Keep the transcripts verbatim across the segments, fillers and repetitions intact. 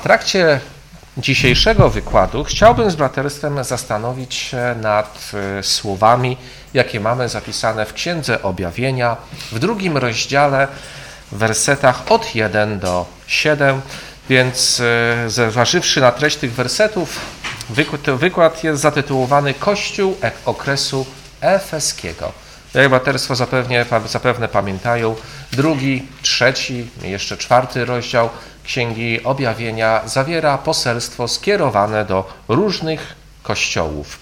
W trakcie dzisiejszego wykładu chciałbym z braterstwem zastanowić się nad słowami, jakie mamy zapisane w Księdze Objawienia, w drugim rozdziale, w wersetach od pierwszego do siódmego, więc zważywszy na treść tych wersetów, wykład jest zatytułowany Kościół okresu efeskiego. Jak braterstwo zapewne, zapewne pamiętają, drugi, trzeci, jeszcze czwarty rozdział Księgi Objawienia zawiera poselstwo skierowane do różnych kościołów.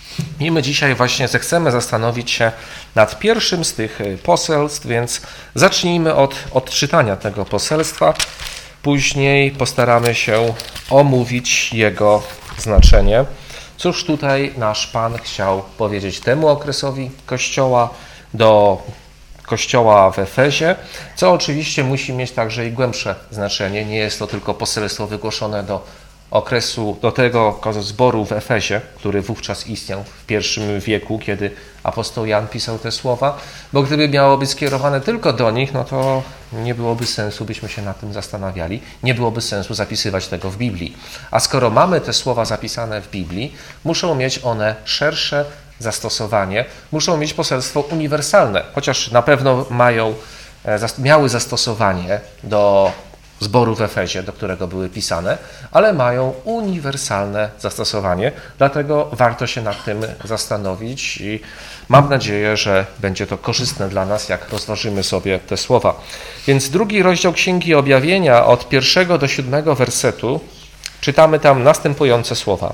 I my dzisiaj właśnie zechcemy zastanowić się nad pierwszym z tych poselstw, więc zacznijmy od odczytania tego poselstwa. Później postaramy się omówić jego znaczenie. Cóż tutaj nasz Pan chciał powiedzieć temu okresowi Kościoła, do Kościoła w Efezie, co oczywiście musi mieć także i głębsze znaczenie. Nie jest to tylko poselstwo wygłoszone do okresu, do tego zboru w Efezie, który wówczas istniał w pierwszym wieku, kiedy apostoł Jan pisał te słowa, bo gdyby miało być skierowane tylko do nich, no to nie byłoby sensu, byśmy się nad tym zastanawiali, nie byłoby sensu zapisywać tego w Biblii. A skoro mamy te słowa zapisane w Biblii, muszą mieć one szersze zastosowanie, muszą mieć poselstwo uniwersalne, chociaż na pewno mają, miały zastosowanie do zboru w Efezie, do którego były pisane, ale mają uniwersalne zastosowanie, dlatego warto się nad tym zastanowić i mam nadzieję, że będzie to korzystne dla nas, jak rozważymy sobie te słowa. Więc drugi rozdział Księgi Objawienia od pierwszego do siódmego wersetu czytamy tam następujące słowa.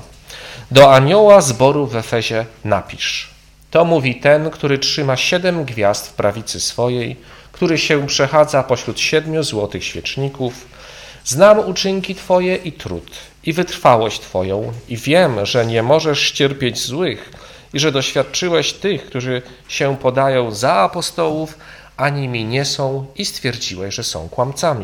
Do anioła zboru w Efezie napisz. To mówi ten, który trzyma siedem gwiazd w prawicy swojej, który się przechadza pośród siedmiu złotych świeczników. Znam uczynki Twoje i trud, i wytrwałość Twoją, i wiem, że nie możesz cierpieć złych, i że doświadczyłeś tych, którzy się podają za apostołów, a nimi nie są, i stwierdziłeś, że są kłamcami.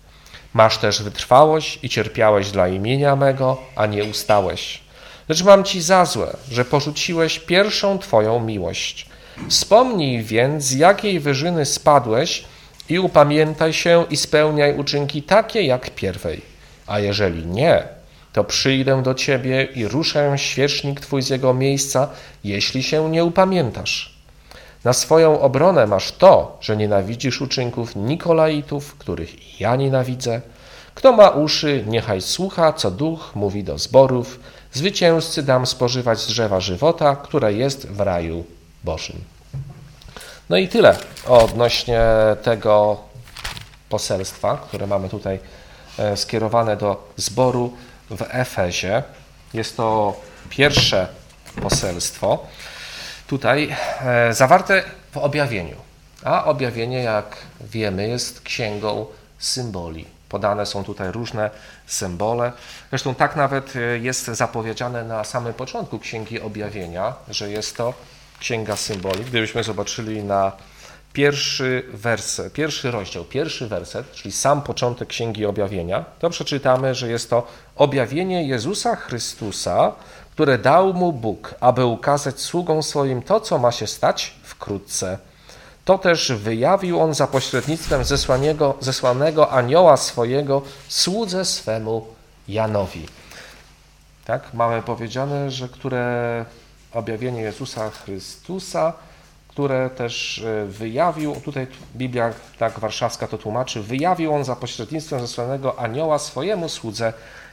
Masz też wytrwałość i cierpiałeś dla imienia mego, a nie ustałeś. Lecz mam Ci za złe, że porzuciłeś pierwszą Twoją miłość. Wspomnij więc, z jakiej wyżyny spadłeś i upamiętaj się i spełniaj uczynki takie jak pierwej. A jeżeli nie, to przyjdę do Ciebie i ruszę świecznik Twój z jego miejsca, jeśli się nie upamiętasz. Na swoją obronę masz to, że nienawidzisz uczynków Nikolaitów, których ja nienawidzę. Kto ma uszy, niechaj słucha, co Duch mówi do zborów. Zwycięzcy dam spożywać z drzewa żywota, które jest w raju Bożym. No i tyle odnośnie tego poselstwa, które mamy tutaj skierowane do zboru w Efezie. Jest to pierwsze poselstwo tutaj zawarte w objawieniu. A objawienie, jak wiemy, jest księgą symboli. Podane są tutaj różne symbole. Zresztą tak nawet jest zapowiedziane na samym początku Księgi Objawienia, że jest to księga symboli. Gdybyśmy zobaczyli na pierwszy werset, pierwszy rozdział, pierwszy werset, czyli sam początek Księgi Objawienia, to przeczytamy, że jest to objawienie Jezusa Chrystusa, które dał mu Bóg, aby ukazać sługom swoim to, co ma się stać wkrótce. To też wyjawił on za pośrednictwem zesłanego, zesłanego anioła swojego słudze swemu Janowi. Tak, mamy powiedziane, że które objawienie Jezusa Chrystusa, które też wyjawił, tutaj Biblia tak warszawska to tłumaczy, wyjawił on za pośrednictwem zesłanego anioła swojemu słudze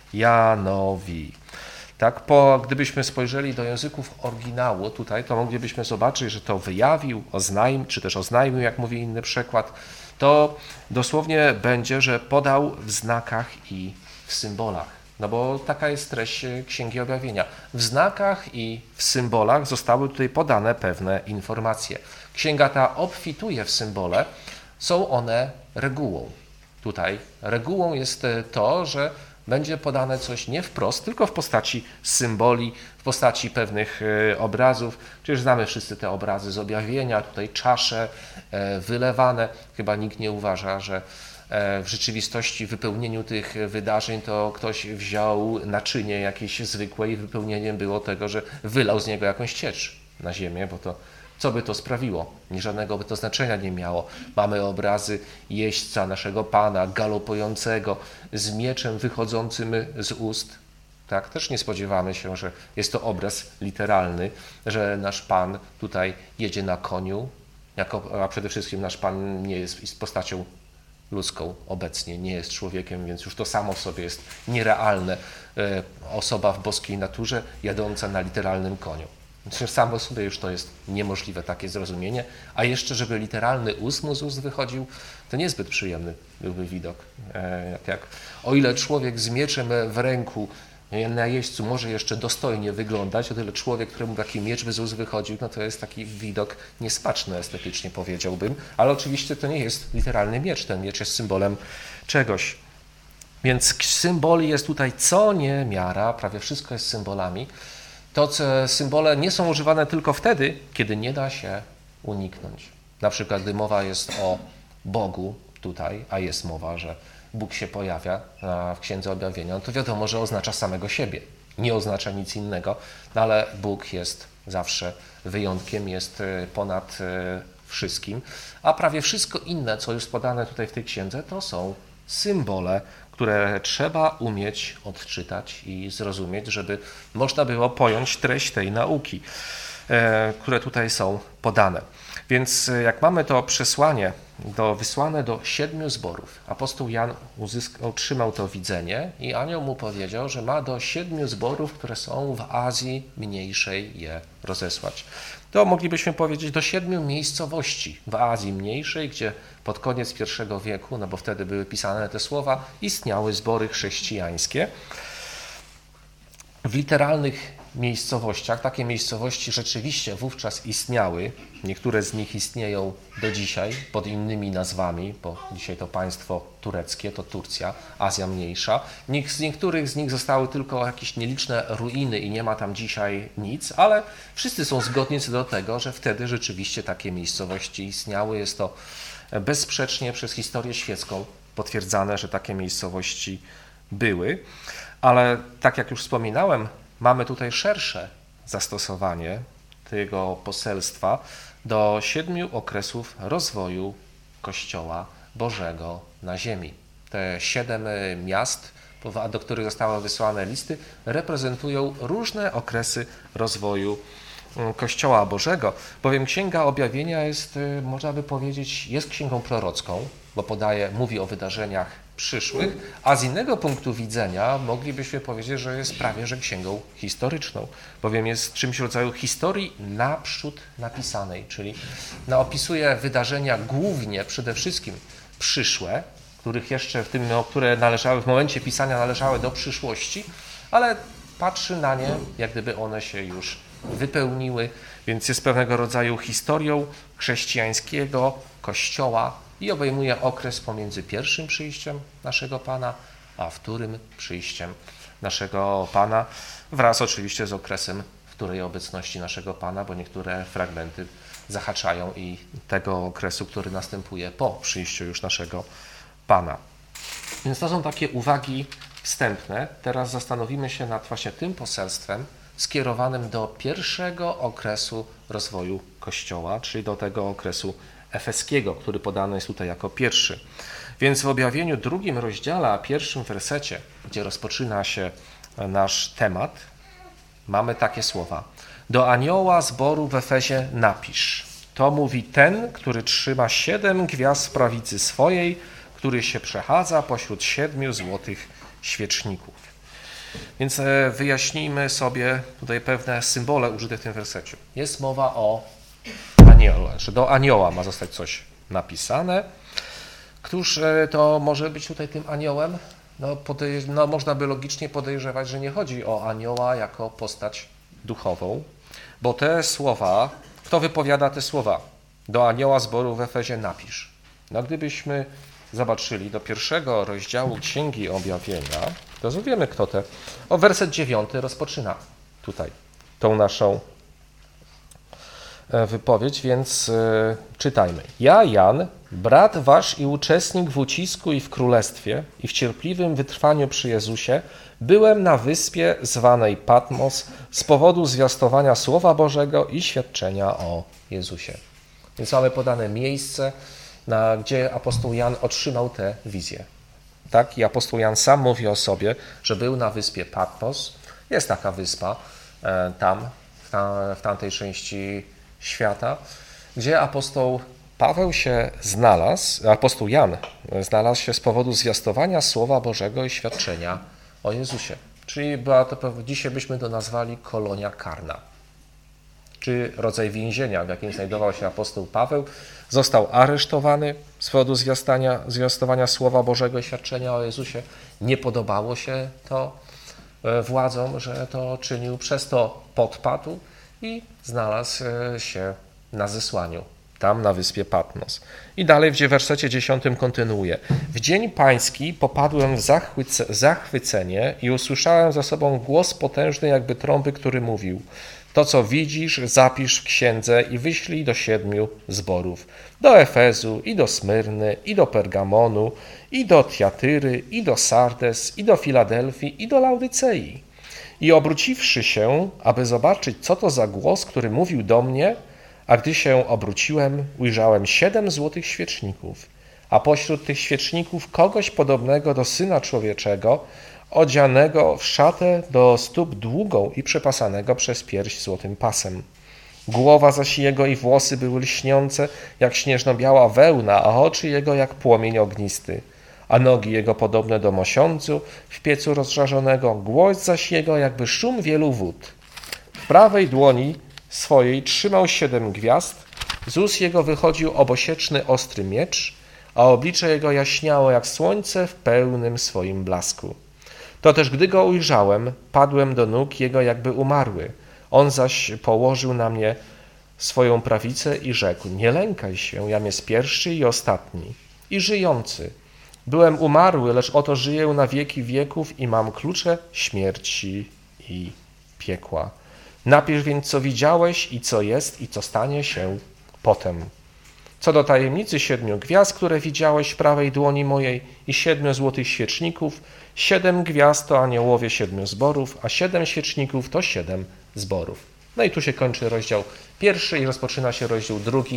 Janowi. Tak, po, gdybyśmy spojrzeli do języków oryginału tutaj, to moglibyśmy zobaczyć, że to wyjawił, oznajmił, czy też oznajmił, jak mówi inny przekład, to dosłownie będzie, że podał w znakach i w symbolach. No bo taka jest treść Księgi Objawienia. W znakach i w symbolach zostały tutaj podane pewne informacje. Księga ta obfituje w symbole, są one regułą. Tutaj regułą jest to, że będzie podane coś nie wprost, tylko w postaci symboli, w postaci pewnych obrazów. Przecież znamy wszyscy te obrazy z objawienia, tutaj czasze wylewane. Chyba nikt nie uważa, że w rzeczywistości w wypełnieniu tych wydarzeń to ktoś wziął naczynie jakieś zwykłe i wypełnieniem było tego, że wylał z niego jakąś ciecz na ziemię, bo to Co by to sprawiło? Żadnego by to znaczenia nie miało. Mamy obrazy jeźdźca naszego Pana, galopującego, z mieczem wychodzącym z ust. Tak, też nie spodziewamy się, że jest to obraz literalny, że nasz Pan tutaj jedzie na koniu, jako, a przede wszystkim nasz Pan nie jest postacią ludzką obecnie, nie jest człowiekiem, więc już to samo w sobie jest nierealne. Osoba w boskiej naturze jadąca na literalnym koniu. Więc samo w sobie już to jest niemożliwe takie zrozumienie, a jeszcze żeby literalny ust mu z ust wychodził, to niezbyt przyjemny byłby widok. Jak, jak, o ile człowiek z mieczem w ręku na jeźdźcu może jeszcze dostojnie wyglądać, o tyle człowiek, któremu taki miecz by z ust wychodził, no to jest taki widok niesmaczny estetycznie, powiedziałbym, ale oczywiście to nie jest literalny miecz, ten miecz jest symbolem czegoś. Więc symboli jest tutaj co niemiara, prawie wszystko jest symbolami. To co symbole nie są używane tylko wtedy, kiedy nie da się uniknąć. Na przykład, gdy mowa jest o Bogu tutaj, a jest mowa, że Bóg się pojawia w Księdze Objawienia, no to wiadomo, że oznacza samego siebie. Nie oznacza nic innego, no ale Bóg jest zawsze wyjątkiem, jest ponad wszystkim, a prawie wszystko inne, co jest podane tutaj w tej księdze, to są symbole, które trzeba umieć odczytać i zrozumieć, żeby można było pojąć treść tej nauki, które tutaj są podane. Więc jak mamy to przesłanie do, wysłane do siedmiu zborów, apostoł Jan uzyskał, otrzymał to widzenie i anioł mu powiedział, że ma do siedmiu zborów, które są w Azji Mniejszej, je rozesłać. To moglibyśmy powiedzieć do siedmiu miejscowości w Azji Mniejszej, gdzie pod koniec pierwszego wieku, no bo wtedy były pisane te słowa, istniały zbory chrześcijańskie. W literalnych miejscowościach, takie miejscowości rzeczywiście wówczas istniały, niektóre z nich istnieją do dzisiaj pod innymi nazwami, bo dzisiaj to państwo tureckie, to Turcja, Azja Mniejsza. Z niektórych z nich zostały tylko jakieś nieliczne ruiny i nie ma tam dzisiaj nic, ale wszyscy są zgodni co do tego, że wtedy rzeczywiście takie miejscowości istniały. Jest to bezsprzecznie przez historię świecką potwierdzane, że takie miejscowości były, ale tak jak już wspominałem, mamy tutaj szersze zastosowanie tego poselstwa do siedmiu okresów rozwoju Kościoła Bożego na ziemi. Te siedem miast, do których zostały wysłane listy, reprezentują różne okresy rozwoju Kościoła Bożego, bowiem Księga Objawienia jest, można by powiedzieć, jest księgą prorocką, bo podaje, mówi o wydarzeniach przyszłych, a z innego punktu widzenia moglibyśmy powiedzieć, że jest prawie że księgą historyczną, bowiem jest czymś w rodzaju historii naprzód napisanej, czyli no, opisuje wydarzenia głównie, przede wszystkim przyszłe, których jeszcze w tym, no, które należały w momencie pisania należały do przyszłości, ale patrzy na nie, jak gdyby one się już wypełniły, więc jest pewnego rodzaju historią chrześcijańskiego Kościoła i obejmuje okres pomiędzy pierwszym przyjściem naszego Pana, a wtórym przyjściem naszego Pana, wraz oczywiście z okresem wtórej obecności naszego Pana, bo niektóre fragmenty zahaczają i tego okresu, który następuje po przyjściu już naszego Pana. Więc to są takie uwagi wstępne. Teraz zastanowimy się nad właśnie tym poselstwem skierowanym do pierwszego okresu rozwoju Kościoła, czyli do tego okresu efeskiego, który podany jest tutaj jako pierwszy. Więc w objawieniu drugim rozdziale, a pierwszym wersecie, gdzie rozpoczyna się nasz temat, mamy takie słowa. Do anioła zboru w Efezie napisz. To mówi ten, który trzyma siedem gwiazd w prawicy swojej, który się przechadza pośród siedmiu złotych świeczników. Więc wyjaśnijmy sobie tutaj pewne symbole użyte w tym wersecie. Jest mowa o anioła, że do anioła ma zostać coś napisane. Któż to może być tutaj tym aniołem? No, podej- no, można by logicznie podejrzewać, że nie chodzi o anioła jako postać duchową, bo te słowa, kto wypowiada te słowa? Do anioła zboru w Efezie napisz. No, gdybyśmy zobaczyli do pierwszego rozdziału Księgi Objawienia, to wiemy, kto te. O, werset dziewiąty rozpoczyna tutaj tą naszą wypowiedź, więc czytajmy. Ja, Jan, brat wasz i uczestnik w ucisku i w królestwie i w cierpliwym wytrwaniu przy Jezusie, byłem na wyspie zwanej Patmos z powodu zwiastowania Słowa Bożego i świadczenia o Jezusie. Więc mamy podane miejsce, na, gdzie apostoł Jan otrzymał tę wizję. Tak? I apostoł Jan sam mówi o sobie, że był na wyspie Patmos. Jest taka wyspa e, tam, w, ta, w tamtej części świata, gdzie apostoł Paweł się znalazł, apostoł Jan znalazł się z powodu zwiastowania Słowa Bożego i świadczenia o Jezusie. Czyli była to, dzisiaj byśmy to nazwali kolonia karna, czy rodzaj więzienia, w jakim znajdował się apostoł Paweł. Został aresztowany z powodu zwiastania, zwiastowania Słowa Bożego i świadczenia o Jezusie. Nie podobało się to władzom, że to czynił, przez to podpadł i znalazł się na zesłaniu, tam na wyspie Patmos. I dalej w wersecie dziesiątym kontynuuje. W dzień pański popadłem w zachwyce, zachwycenie i usłyszałem za sobą głos potężny jakby trąby, który mówił: to, co widzisz, zapisz w księdze i wyślij do siedmiu zborów. Do Efezu, i do Smyrny, i do Pergamonu, i do Tiatyry, i do Sardes, i do Filadelfii, i do Laudycei. I obróciwszy się, aby zobaczyć, co to za głos, który mówił do mnie, a gdy się obróciłem, ujrzałem siedem złotych świeczników, a pośród tych świeczników kogoś podobnego do Syna Człowieczego, odzianego w szatę do stóp długą i przepasanego przez pierś złotym pasem. Głowa zaś jego i włosy były lśniące jak śnieżno-biała wełna, a oczy jego jak płomień ognisty, a nogi jego podobne do mosiądzu w piecu rozżarzonego, głos zaś jego jakby szum wielu wód. W prawej dłoni swojej trzymał siedem gwiazd, z ust jego wychodził obosieczny ostry miecz, a oblicze jego jaśniało jak słońce w pełnym swoim blasku. To też, gdy go ujrzałem, padłem do nóg jego jakby umarły. On zaś położył na mnie swoją prawicę i rzekł: nie lękaj się, jam jest pierwszy i ostatni i żyjący. Byłem umarły, lecz oto żyję na wieki wieków i mam klucze śmierci i piekła. Napisz więc, co widziałeś i co jest i co stanie się potem. Co do tajemnicy siedmiu gwiazd, które widziałeś w prawej dłoni mojej i siedmiu złotych świeczników, siedem gwiazd to aniołowie siedmiu zborów, a siedem świeczników to siedem zborów. No i tu się kończy rozdział pierwszy i rozpoczyna się rozdział drugi,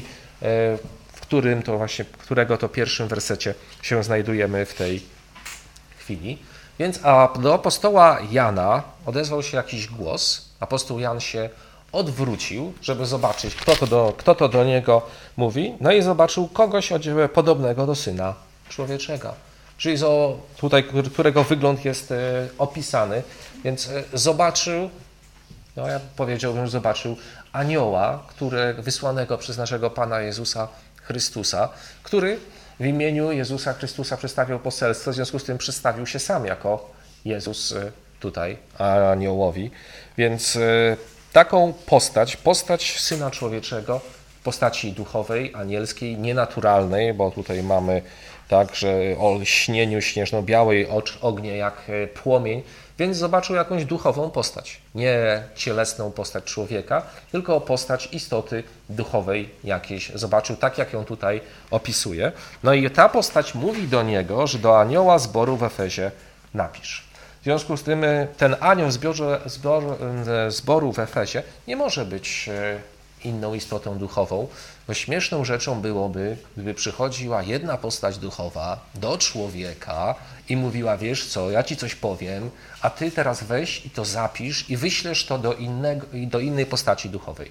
w którym to właśnie, którego to pierwszym wersecie się znajdujemy w tej chwili. Więc a do apostoła Jana odezwał się jakiś głos. Apostoł Jan się odwrócił, żeby zobaczyć, kto to do, kto to do niego mówi. No i zobaczył kogoś podobnego do Syna Człowieczego. Czyli tutaj, którego wygląd jest opisany. Więc zobaczył, no ja powiedziałbym, zobaczył anioła, który, wysłanego przez naszego Pana Jezusa Chrystusa, który w imieniu Jezusa Chrystusa przedstawiał poselstwo, w związku z tym przedstawił się sam jako Jezus tutaj aniołowi. Więc taką postać, postać Syna Człowieczego, postaci duchowej, anielskiej, nienaturalnej, bo tutaj mamy tak, że o lśnieniu śnieżno-białej, ocz ognie jak płomień, więc zobaczył jakąś duchową postać. Nie cielesną postać człowieka, tylko postać istoty duchowej jakiejś. Zobaczył tak, jak ją tutaj opisuje. No i ta postać mówi do niego, że do anioła zboru w Efezie napisz. W związku z tym ten anioł zbiorze, zbor, zboru w Efezie nie może być inną istotą duchową, bo śmieszną rzeczą byłoby, gdyby przychodziła jedna postać duchowa do człowieka i mówiła: wiesz co, ja ci coś powiem, a ty teraz weź i to zapisz i wyślesz to do, innego, do innej postaci duchowej.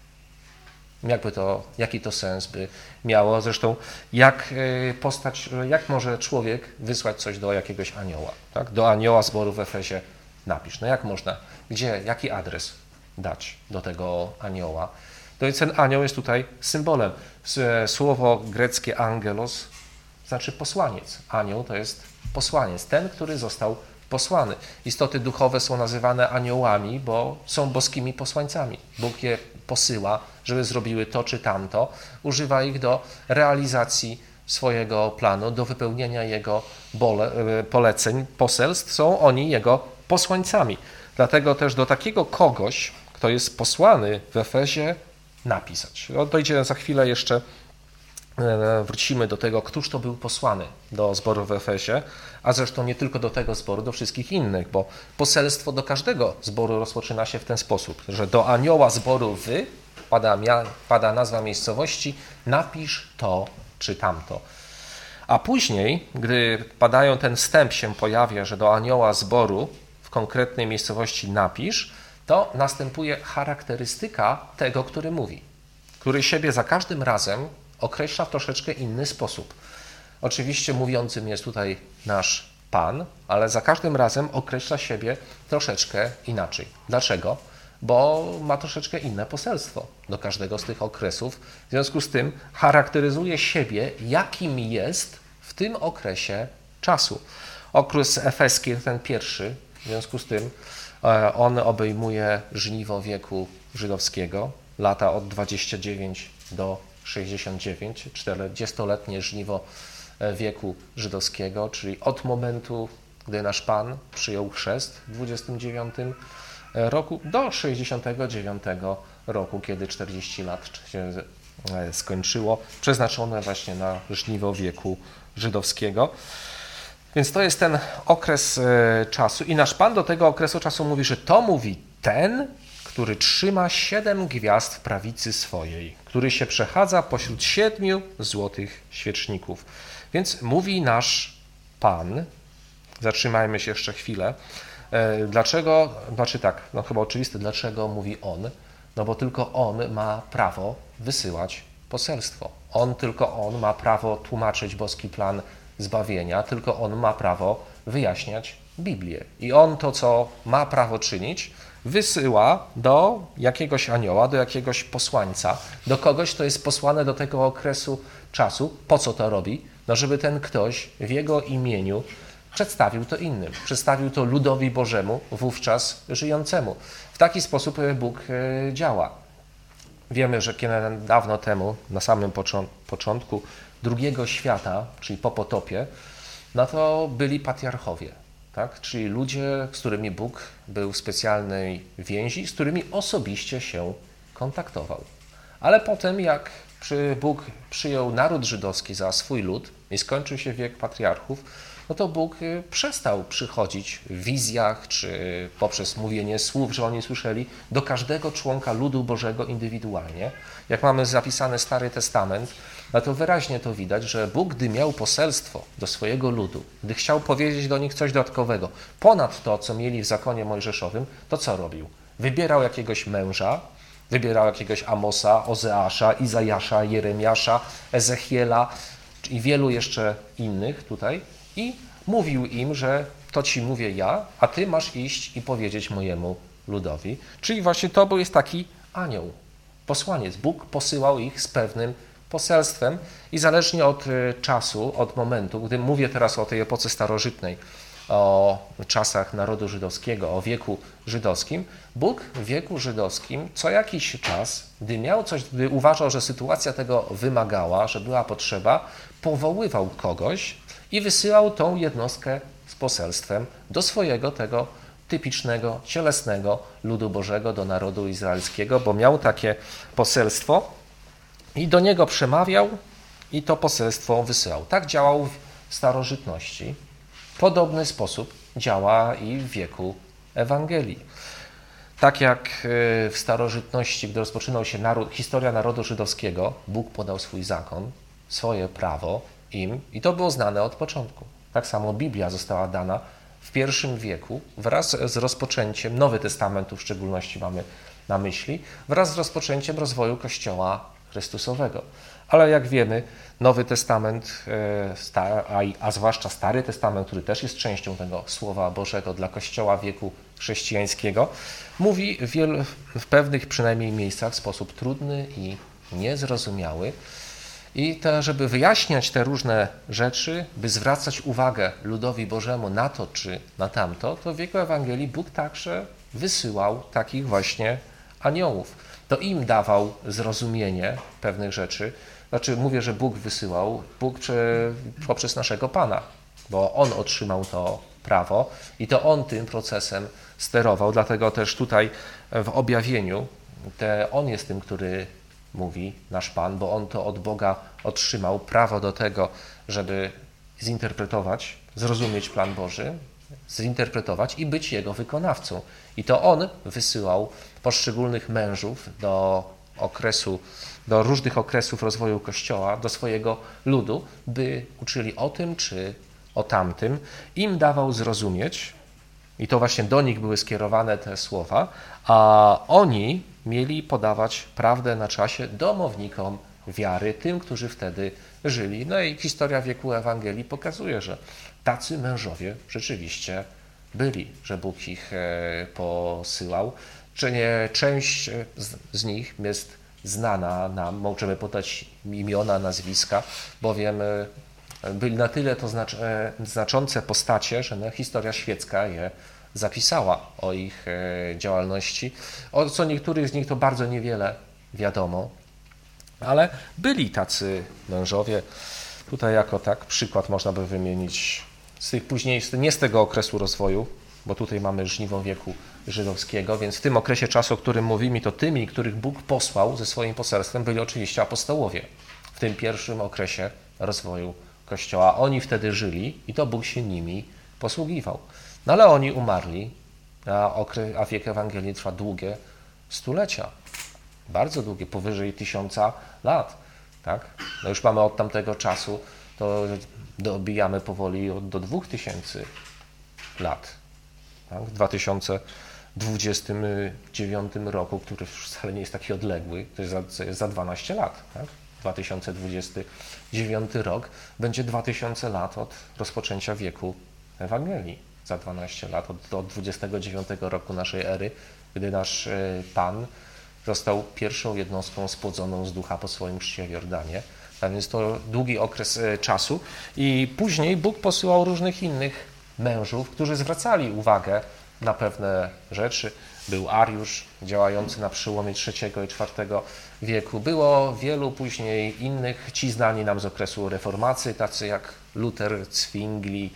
Jakby to, jaki to sens by miało? Zresztą jak postać, jak może człowiek wysłać coś do jakiegoś anioła? Tak? Do anioła zboru w Efezie napisz. No jak można? Gdzie, jaki adres dać do tego anioła? To jest ten anioł jest tutaj symbolem. Słowo greckie angelos znaczy posłaniec. Anioł to jest posłaniec, ten, który został posłany. Istoty duchowe są nazywane aniołami, bo są boskimi posłańcami. Bóg je posyła, żeby zrobiły to czy tamto. Używa ich do realizacji swojego planu, do wypełnienia jego bole, poleceń, poselstw. Są oni jego posłańcami. Dlatego też do takiego kogoś, kto jest posłany w Efezie, napisać. No, dojdzie za chwilę jeszcze wrócimy do tego, któż to był posłany do zboru w Efezie, a zresztą nie tylko do tego zboru, do wszystkich innych, bo poselstwo do każdego zboru rozpoczyna się w ten sposób, że do anioła zboru wy pada, pada nazwa miejscowości, napisz to czy tamto. A później, gdy padają, ten wstęp się pojawia, że do anioła zboru w konkretnej miejscowości napisz, to następuje charakterystyka tego, który mówi, który siebie za każdym razem określa w troszeczkę inny sposób. Oczywiście mówiącym jest tutaj nasz Pan, ale za każdym razem określa siebie troszeczkę inaczej. Dlaczego? Bo ma troszeczkę inne poselstwo do każdego z tych okresów. W związku z tym charakteryzuje siebie, jakim jest w tym okresie czasu. Okres efeski, ten pierwszy, w związku z tym on obejmuje żniwo wieku żydowskiego, lata od dwudziestu dziewięciu do sześćdziesięciu dziewięciu, czterdziestoletnie żniwo wieku żydowskiego, czyli od momentu, gdy nasz Pan przyjął chrzest w dwudziestym dziewiątym roku do sześćdziesiątego dziewiątego roku, kiedy czterdzieści lat się skończyło, przeznaczone właśnie na żniwo wieku żydowskiego. Więc to jest ten okres czasu i nasz Pan do tego okresu czasu mówi, że to mówi ten, który trzyma siedem gwiazd w prawicy swojej, który się przechadza pośród siedmiu złotych świeczników. Więc mówi nasz Pan, zatrzymajmy się jeszcze chwilę, dlaczego, znaczy tak, no chyba oczywiste, dlaczego mówi On, no bo tylko On ma prawo wysyłać poselstwo. On, tylko On ma prawo tłumaczyć boski plan zbawienia, tylko On ma prawo wyjaśniać Biblię. I On to, co ma prawo czynić, wysyła do jakiegoś anioła, do jakiegoś posłańca, do kogoś, kto jest posłany do tego okresu czasu. Po co to robi? No żeby ten ktoś w Jego imieniu przedstawił to innym, przedstawił to ludowi Bożemu, wówczas żyjącemu. W taki sposób Bóg działa. Wiemy, że kiedy dawno temu, na samym początku drugiego świata, czyli po potopie, no to byli patriarchowie, tak? Czyli ludzie, z którymi Bóg był w specjalnej więzi, z którymi osobiście się kontaktował. Ale potem, jak Bóg przyjął naród żydowski za swój lud i skończył się wiek patriarchów, no to Bóg przestał przychodzić w wizjach czy poprzez mówienie słów, że oni słyszeli, do każdego członka ludu Bożego indywidualnie. Jak mamy zapisany Stary Testament, no to wyraźnie to widać, że Bóg, gdy miał poselstwo do swojego ludu, gdy chciał powiedzieć do nich coś dodatkowego, ponad to, co mieli w zakonie mojżeszowym, to co robił? Wybierał jakiegoś męża, wybierał jakiegoś Amosa, Ozeasza, Izajasza, Jeremiasza, Ezechiela i wielu jeszcze innych tutaj i mówił im, że to ci mówię ja, a ty masz iść i powiedzieć mojemu ludowi. Czyli właśnie to był jest taki anioł, posłaniec. Bóg posyłał ich z pewnym poselstwem i zależnie od czasu, od momentu, gdy mówię teraz o tej epoce starożytnej, o czasach narodu żydowskiego, o wieku żydowskim, Bóg w wieku żydowskim co jakiś czas, gdy miał coś, gdy uważał, że sytuacja tego wymagała, że była potrzeba, powoływał kogoś i wysyłał tą jednostkę z poselstwem do swojego tego typicznego, cielesnego ludu Bożego, do narodu izraelskiego, bo miał takie poselstwo i do niego przemawiał i to poselstwo wysyłał. Tak działał w starożytności. W podobny sposób działa i w wieku Ewangelii. Tak jak w starożytności, gdy rozpoczynał się naród, historia narodu żydowskiego, Bóg podał swój zakon, swoje prawo im i to było znane od początku. Tak samo Biblia została dana w pierwszym wieku wraz z rozpoczęciem, Nowy Testamentu w szczególności mamy na myśli, wraz z rozpoczęciem rozwoju Kościoła Chrystusowego. Ale jak wiemy, Nowy Testament, a zwłaszcza Stary Testament, który też jest częścią tego Słowa Bożego dla Kościoła wieku chrześcijańskiego, mówi w, wielu, w pewnych przynajmniej miejscach w sposób trudny i niezrozumiały. I to, żeby wyjaśniać te różne rzeczy, by zwracać uwagę ludowi Bożemu na to czy na tamto, to w wieku Ewangelii Bóg także wysyłał takich właśnie aniołów. To im dawał zrozumienie pewnych rzeczy. Znaczy mówię, że Bóg wysyłał, Bóg prze, poprzez naszego Pana, bo On otrzymał to prawo i to On tym procesem sterował. Dlatego też tutaj w objawieniu te, On jest tym, który mówi nasz Pan, bo On to od Boga otrzymał prawo do tego, żeby zinterpretować, zrozumieć plan Boży, zinterpretować i być Jego wykonawcą. I to On wysyłał poszczególnych mężów do okresu, do różnych okresów rozwoju Kościoła, do swojego ludu, by uczyli o tym czy o tamtym. Im dawał zrozumieć, i to właśnie do nich były skierowane te słowa, a oni mieli podawać prawdę na czasie domownikom wiary, tym, którzy wtedy żyli. No i historia wieku Ewangelii pokazuje, że tacy mężowie rzeczywiście byli, że Bóg ich posyłał. Czy nie, część z nich jest znana nam, możemy podać imiona, nazwiska, bowiem byli na tyle to znacz, znaczące postacie, że no, historia świecka je zapisała o ich działalności. O co niektórych z nich to bardzo niewiele wiadomo, ale byli tacy mężowie. Tutaj jako tak przykład można by wymienić z tych później, nie z tego okresu rozwoju, bo tutaj mamy żniwo wieku żydowskiego, więc w tym okresie czasu, o którym mówimy, to tymi, których Bóg posłał ze swoim poselstwem, byli oczywiście apostołowie. W tym pierwszym okresie rozwoju Kościoła. Oni wtedy żyli i to Bóg się nimi posługiwał. No ale oni umarli, a, okres, a wiek Ewangelii trwa długie stulecia. Bardzo długie, powyżej tysiąca lat. Tak? No już mamy od tamtego czasu, to dobijamy powoli do dwóch tysięcy lat. Tak? W dwa tysiące dwudziestym dziewiątym roku, który wcale nie jest taki odległy, to jest za, to jest za dwanaście lat. Tak? dwa tysiące dwudziesty dziewiąty rok będzie dwa tysiące lat od rozpoczęcia wieku Ewangelii. Za dwanaście lat, od, od dwudziestego dziewiątego roku naszej ery, gdy nasz Pan został pierwszą jednostką spłodzoną z ducha po swoim chrzcie w Jordanie. A więc to długi okres czasu i później Bóg posyłał różnych innych mężów, którzy zwracali uwagę na pewne rzeczy. Był Ariusz działający na przełomie trzeciego i czwartego wieku. Było wielu później innych, ci znani nam z okresu reformacji, tacy jak Luther, Zwingli,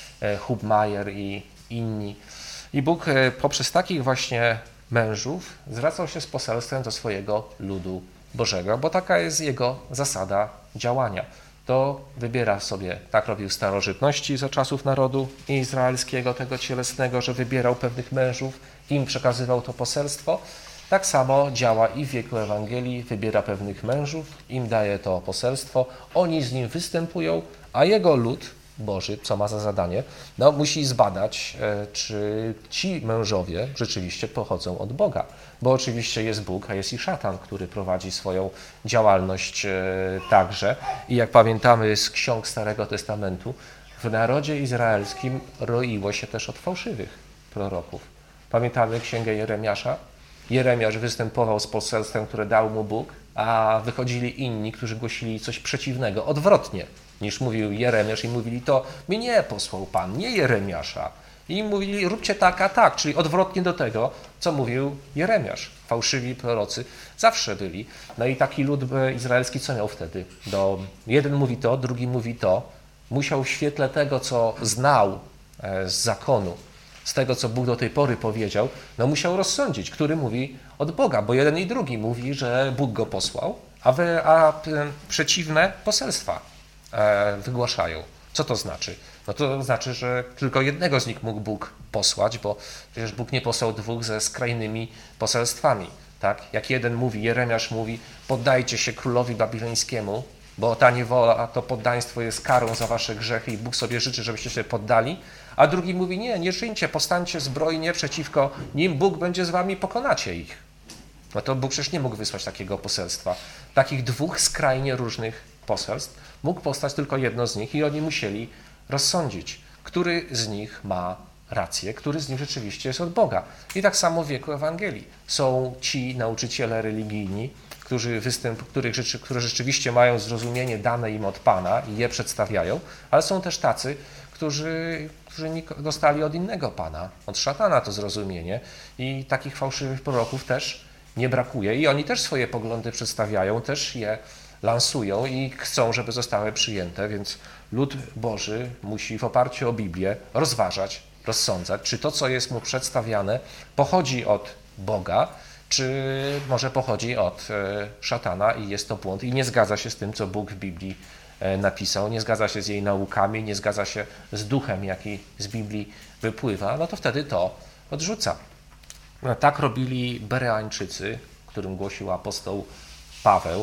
Hubmaier i inni. I Bóg poprzez takich właśnie mężów zwracał się z poselstwem do swojego ludu Bożego, bo taka jest jego zasada działania. To wybiera sobie, tak robił w starożytności za czasów narodu izraelskiego, tego cielesnego, że wybierał pewnych mężów, im przekazywał to poselstwo. Tak samo działa i w wieku Ewangelii, wybiera pewnych mężów, im daje to poselstwo, oni z nim występują, a jego lud Boży, co ma za zadanie, no, musi zbadać, czy ci mężowie rzeczywiście pochodzą od Boga. Bo oczywiście jest Bóg, a jest i szatan, który prowadzi swoją działalność także. I jak pamiętamy z ksiąg Starego Testamentu, w narodzie izraelskim roiło się też od fałszywych proroków. Pamiętamy księgę Jeremiasza? Jeremiasz występował z poselstwem, które dał mu Bóg, a wychodzili inni, którzy głosili coś przeciwnego, odwrotnie niż mówił Jeremiasz i mówili, to mnie posłał Pan, nie Jeremiasza. I mówili, róbcie tak, a tak, czyli odwrotnie do tego, co mówił Jeremiasz. Fałszywi prorocy zawsze byli. No i taki lud izraelski co miał wtedy? Do, jeden mówi to, drugi mówi to. Musiał w świetle tego, co znał z zakonu, z tego, co Bóg do tej pory powiedział, no musiał rozsądzić, który mówi od Boga, bo jeden i drugi mówi, że Bóg go posłał, a, wy, a przeciwne poselstwa wygłaszają. Co to znaczy? No to znaczy, że tylko jednego z nich mógł Bóg posłać, bo przecież Bóg nie posłał dwóch ze skrajnymi poselstwami. Tak? Jak jeden mówi, Jeremiasz mówi, poddajcie się królowi babilońskiemu, bo ta niewola, to poddaństwo jest karą za wasze grzechy i Bóg sobie życzy, żebyście się poddali, a drugi mówi, nie, nie czyńcie, powstańcie zbrojnie przeciwko nim, Bóg będzie z wami, pokonacie ich. No to Bóg przecież nie mógł wysłać takiego poselstwa. Takich dwóch skrajnie różnych poselstw mógł powstać tylko jedno z nich i oni musieli rozsądzić, który z nich ma rację, który z nich rzeczywiście jest od Boga. I tak samo w wieku Ewangelii. Są ci nauczyciele religijni, którzy występ, których rzeczy, które rzeczywiście mają zrozumienie dane im od Pana i je przedstawiają, ale są też tacy, którzy, którzy dostali od innego Pana, od szatana to zrozumienie i takich fałszywych proroków też nie brakuje i oni też swoje poglądy przedstawiają, też je lansują i chcą, żeby zostały przyjęte, więc lud Boży musi w oparciu o Biblię rozważać, rozsądzać, czy to, co jest mu przedstawiane, pochodzi od Boga czy może pochodzi od szatana i jest to błąd i nie zgadza się z tym, co Bóg w Biblii napisał, nie zgadza się z jej naukami, nie zgadza się z duchem, jaki z Biblii wypływa, no to wtedy to odrzuca. No, tak robili Bereańczycy, którym głosił apostoł Paweł,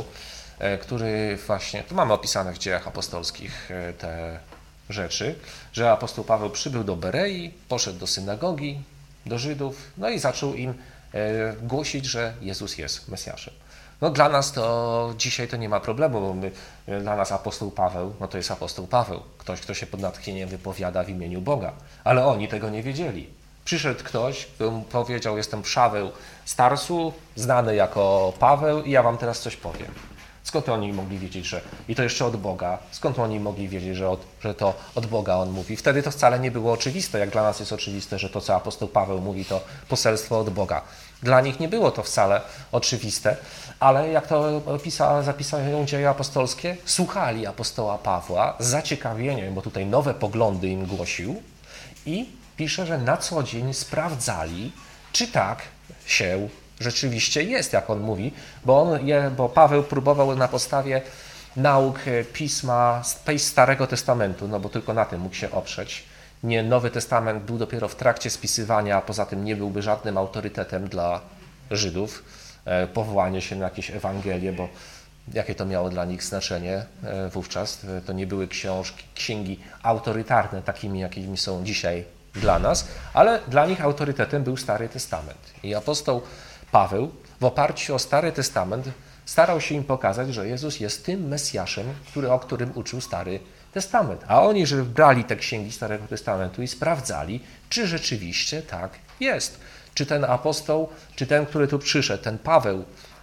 który właśnie, tu mamy opisane w dziejach apostolskich te rzeczy, że apostoł Paweł przybył do Berei, poszedł do synagogi, do Żydów, no i zaczął im głosić, że Jezus jest Mesjaszem. No dla nas to dzisiaj to nie ma problemu, bo my, dla nas apostoł Paweł, no to jest apostoł Paweł, ktoś, kto się pod natchnieniem wypowiada w imieniu Boga, ale oni tego nie wiedzieli. Przyszedł ktoś, kto mu powiedział, jestem Szaweł z Tarsu, znany jako Paweł i ja wam teraz coś powiem. Skąd oni mogli wiedzieć, że i to jeszcze od Boga? Skąd oni mogli wiedzieć, że, od, że to od Boga on mówi? Wtedy to wcale nie było oczywiste, jak dla nas jest oczywiste, że to, co apostoł Paweł mówi, to poselstwo od Boga. Dla nich nie było to wcale oczywiste, ale jak to opisa, zapisają dzieje apostolskie, słuchali apostoła Pawła z zaciekawieniem, bo tutaj nowe poglądy im głosił i pisze, że na co dzień sprawdzali, czy tak się rzeczywiście jest, jak on mówi, bo, on je, bo Paweł próbował na podstawie nauk Pisma Starego Testamentu, no bo tylko na tym mógł się oprzeć. Nie, Nowy Testament był dopiero w trakcie spisywania, a poza tym nie byłby żadnym autorytetem dla Żydów. Powołanie się na jakieś Ewangelie, bo jakie to miało dla nich znaczenie wówczas? To nie były książki, księgi autorytarne, takimi, jakimi są dzisiaj dla nas, ale dla nich autorytetem był Stary Testament. I apostoł Paweł w oparciu o Stary Testament starał się im pokazać, że Jezus jest tym Mesjaszem, który, o którym uczył Stary Testament. A oni, że brali te księgi Starego Testamentu i sprawdzali, czy rzeczywiście tak jest. Czy ten apostoł, czy ten, który tu przyszedł, ten Paweł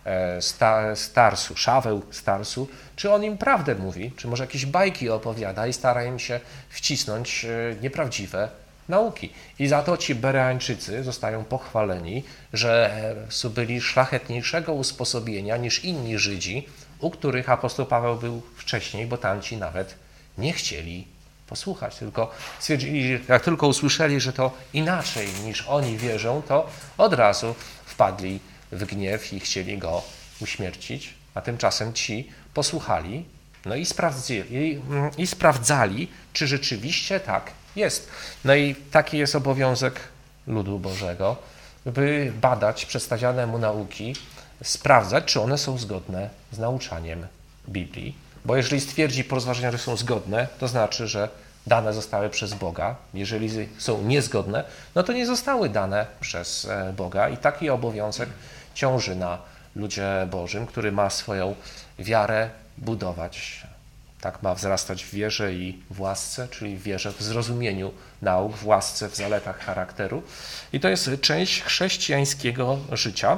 z Tarsu, Szaweł z Tarsu, czy on im prawdę mówi, czy może jakieś bajki opowiada i stara im się wcisnąć nieprawdziwe nauki. I za to ci Bereańczycy zostają pochwaleni, że byli szlachetniejszego usposobienia niż inni Żydzi, u których apostoł Paweł był wcześniej, bo tamci nawet nie chcieli posłuchać, tylko stwierdzili, jak tylko usłyszeli, że to inaczej niż oni wierzą, to od razu wpadli w gniew i chcieli go uśmiercić, a tymczasem ci posłuchali, no i sprawdzili, i sprawdzali, czy rzeczywiście tak jest. No i taki jest obowiązek ludu Bożego, by badać przedstawiane mu nauki, sprawdzać, czy one są zgodne z nauczaniem Biblii. Bo jeżeli stwierdzi po rozważeniu, że są zgodne, to znaczy, że dane zostały przez Boga. Jeżeli są niezgodne, no to nie zostały dane przez Boga i taki obowiązek ciąży na ludzie Bożym, który ma swoją wiarę budować. Tak ma wzrastać w wierze i w łasce, czyli w wierze, w zrozumieniu nauk, w łasce, w zaletach charakteru. I to jest część chrześcijańskiego życia,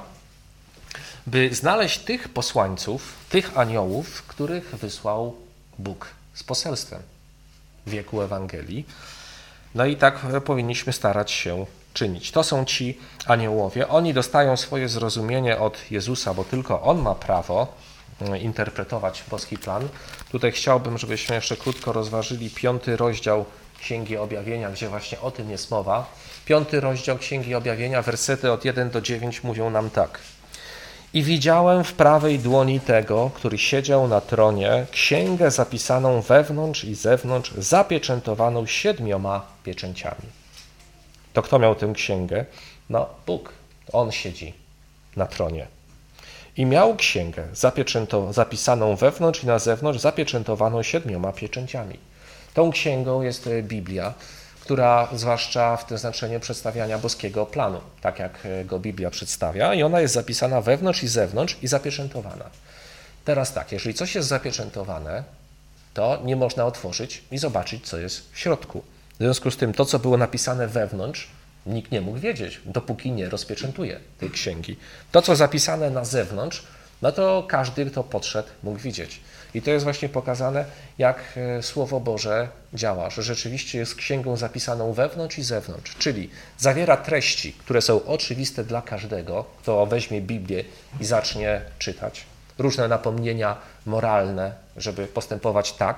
by znaleźć tych posłańców, tych aniołów, których wysłał Bóg z poselstwem w wieku Ewangelii. No i tak powinniśmy starać się czynić. To są ci aniołowie. Oni dostają swoje zrozumienie od Jezusa, bo tylko On ma prawo interpretować boski plan. Tutaj chciałbym, żebyśmy jeszcze krótko rozważyli piąty rozdział Księgi Objawienia, gdzie właśnie o tym jest mowa. Piąty rozdział Księgi Objawienia, wersety od jeden do dziewięciu mówią nam tak. I widziałem w prawej dłoni tego, który siedział na tronie, księgę zapisaną wewnątrz i zewnątrz, zapieczętowaną siedmioma pieczęciami. To kto miał tę księgę? No, Bóg. On siedzi na tronie. I miał księgę zapisaną wewnątrz i na zewnątrz, zapieczętowaną siedmioma pieczęciami. Tą księgą jest Biblia, która zwłaszcza w tym znaczeniu przedstawiania boskiego planu, tak jak go Biblia przedstawia, i ona jest zapisana wewnątrz i zewnątrz i zapieczętowana. Teraz tak, jeżeli coś jest zapieczętowane, to nie można otworzyć i zobaczyć, co jest w środku. W związku z tym to, co było napisane wewnątrz, nikt nie mógł wiedzieć, dopóki nie rozpieczętuje tej księgi. To, co zapisane na zewnątrz, no to każdy, kto podszedł, mógł widzieć. I to jest właśnie pokazane, jak Słowo Boże działa, że rzeczywiście jest księgą zapisaną wewnątrz i zewnątrz, czyli zawiera treści, które są oczywiste dla każdego, kto weźmie Biblię i zacznie czytać. Różne napomnienia moralne, żeby postępować tak,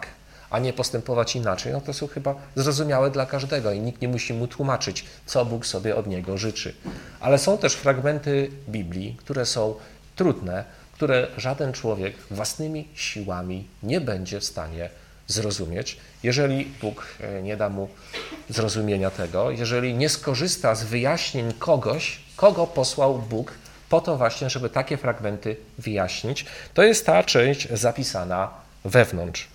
a nie postępować inaczej, no to są chyba zrozumiałe dla każdego i nikt nie musi mu tłumaczyć, co Bóg sobie od niego życzy. Ale są też fragmenty Biblii, które są trudne, które żaden człowiek własnymi siłami nie będzie w stanie zrozumieć, jeżeli Bóg nie da mu zrozumienia tego, jeżeli nie skorzysta z wyjaśnień kogoś, kogo posłał Bóg po to właśnie, żeby takie fragmenty wyjaśnić. To jest ta część zapisana wewnątrz.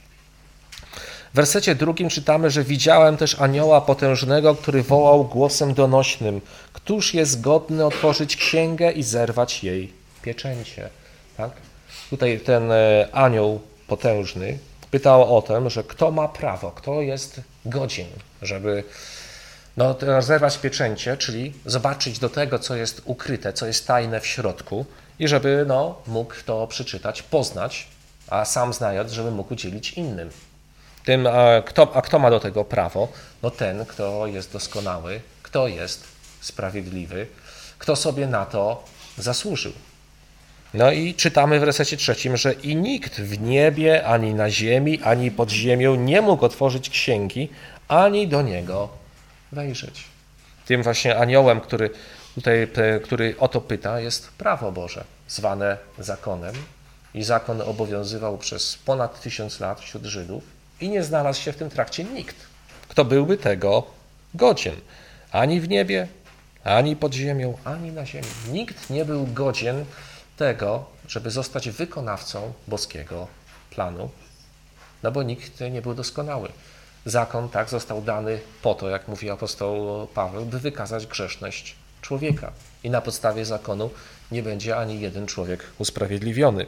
W wersecie drugim czytamy, że widziałem też anioła potężnego, który wołał głosem donośnym: któż jest godny otworzyć księgę i zerwać jej pieczęcie? Tak? Tutaj ten anioł potężny pytał o to, że kto ma prawo, kto jest godzien, żeby no, zerwać pieczęcie, czyli zobaczyć do tego, co jest ukryte, co jest tajne w środku i żeby no, mógł to przeczytać, poznać, a sam znając, żeby mógł udzielić innym. Tym, a kto, a kto ma do tego prawo? No ten, kto jest doskonały, kto jest sprawiedliwy, kto sobie na to zasłużył. No i czytamy w wersecie trzecim, że i nikt w niebie, ani na ziemi, ani pod ziemią nie mógł otworzyć księgi, ani do niego wejrzeć. Tym właśnie aniołem, który tutaj, który o to pyta, jest prawo Boże, zwane zakonem. I zakon obowiązywał przez ponad tysiąc lat wśród Żydów i nie znalazł się w tym trakcie nikt, kto byłby tego godzien. Ani w niebie, ani pod ziemią, ani na ziemi. Nikt nie był godzien tego, żeby zostać wykonawcą boskiego planu, no bo nikt nie był doskonały. Zakon tak został dany po to, jak mówi apostoł Paweł, by wykazać grzeszność człowieka. I na podstawie zakonu nie będzie ani jeden człowiek usprawiedliwiony.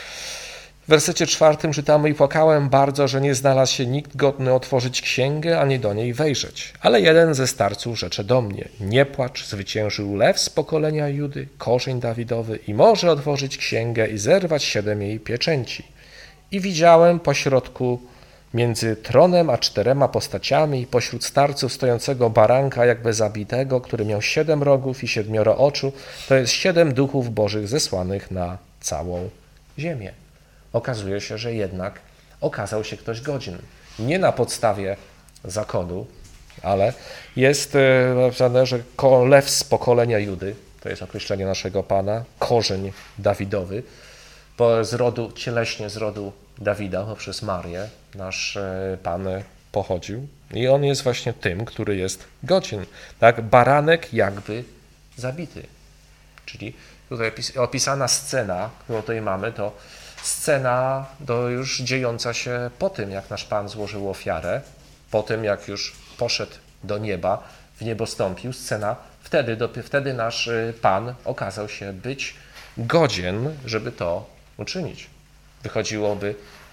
W wersecie czwartym czytamy: i płakałem bardzo, że nie znalazł się nikt godny otworzyć księgę, ani do niej wejrzeć. Ale jeden ze starców rzecze do mnie: nie płacz, zwyciężył lew z pokolenia Judy, korzeń Dawidowy, i może otworzyć księgę i zerwać siedem jej pieczęci. I widziałem pośrodku między tronem a czterema postaciami, pośród starców stojącego baranka jakby zabitego, który miał siedem rogów i siedmioro oczu. To jest siedem duchów bożych zesłanych na całą ziemię. Okazuje się, że jednak okazał się ktoś godzien. Nie na podstawie zakonu, ale jest napisane, że lew z pokolenia Judy, to jest określenie naszego Pana, korzeń Dawidowy, bo z rodu, cieleśnie z rodu Dawida, poprzez Marię, nasz Pan pochodził. I on jest właśnie tym, który jest godzien. Tak? Baranek jakby zabity. Czyli tutaj opisana scena, którą tutaj mamy, to scena to już dziejąca się po tym, jak nasz Pan złożył ofiarę, po tym, jak już poszedł do nieba, w niebo stąpił. Scena wtedy, wtedy nasz Pan okazał się być godzien, żeby to uczynić. Wychodziłoby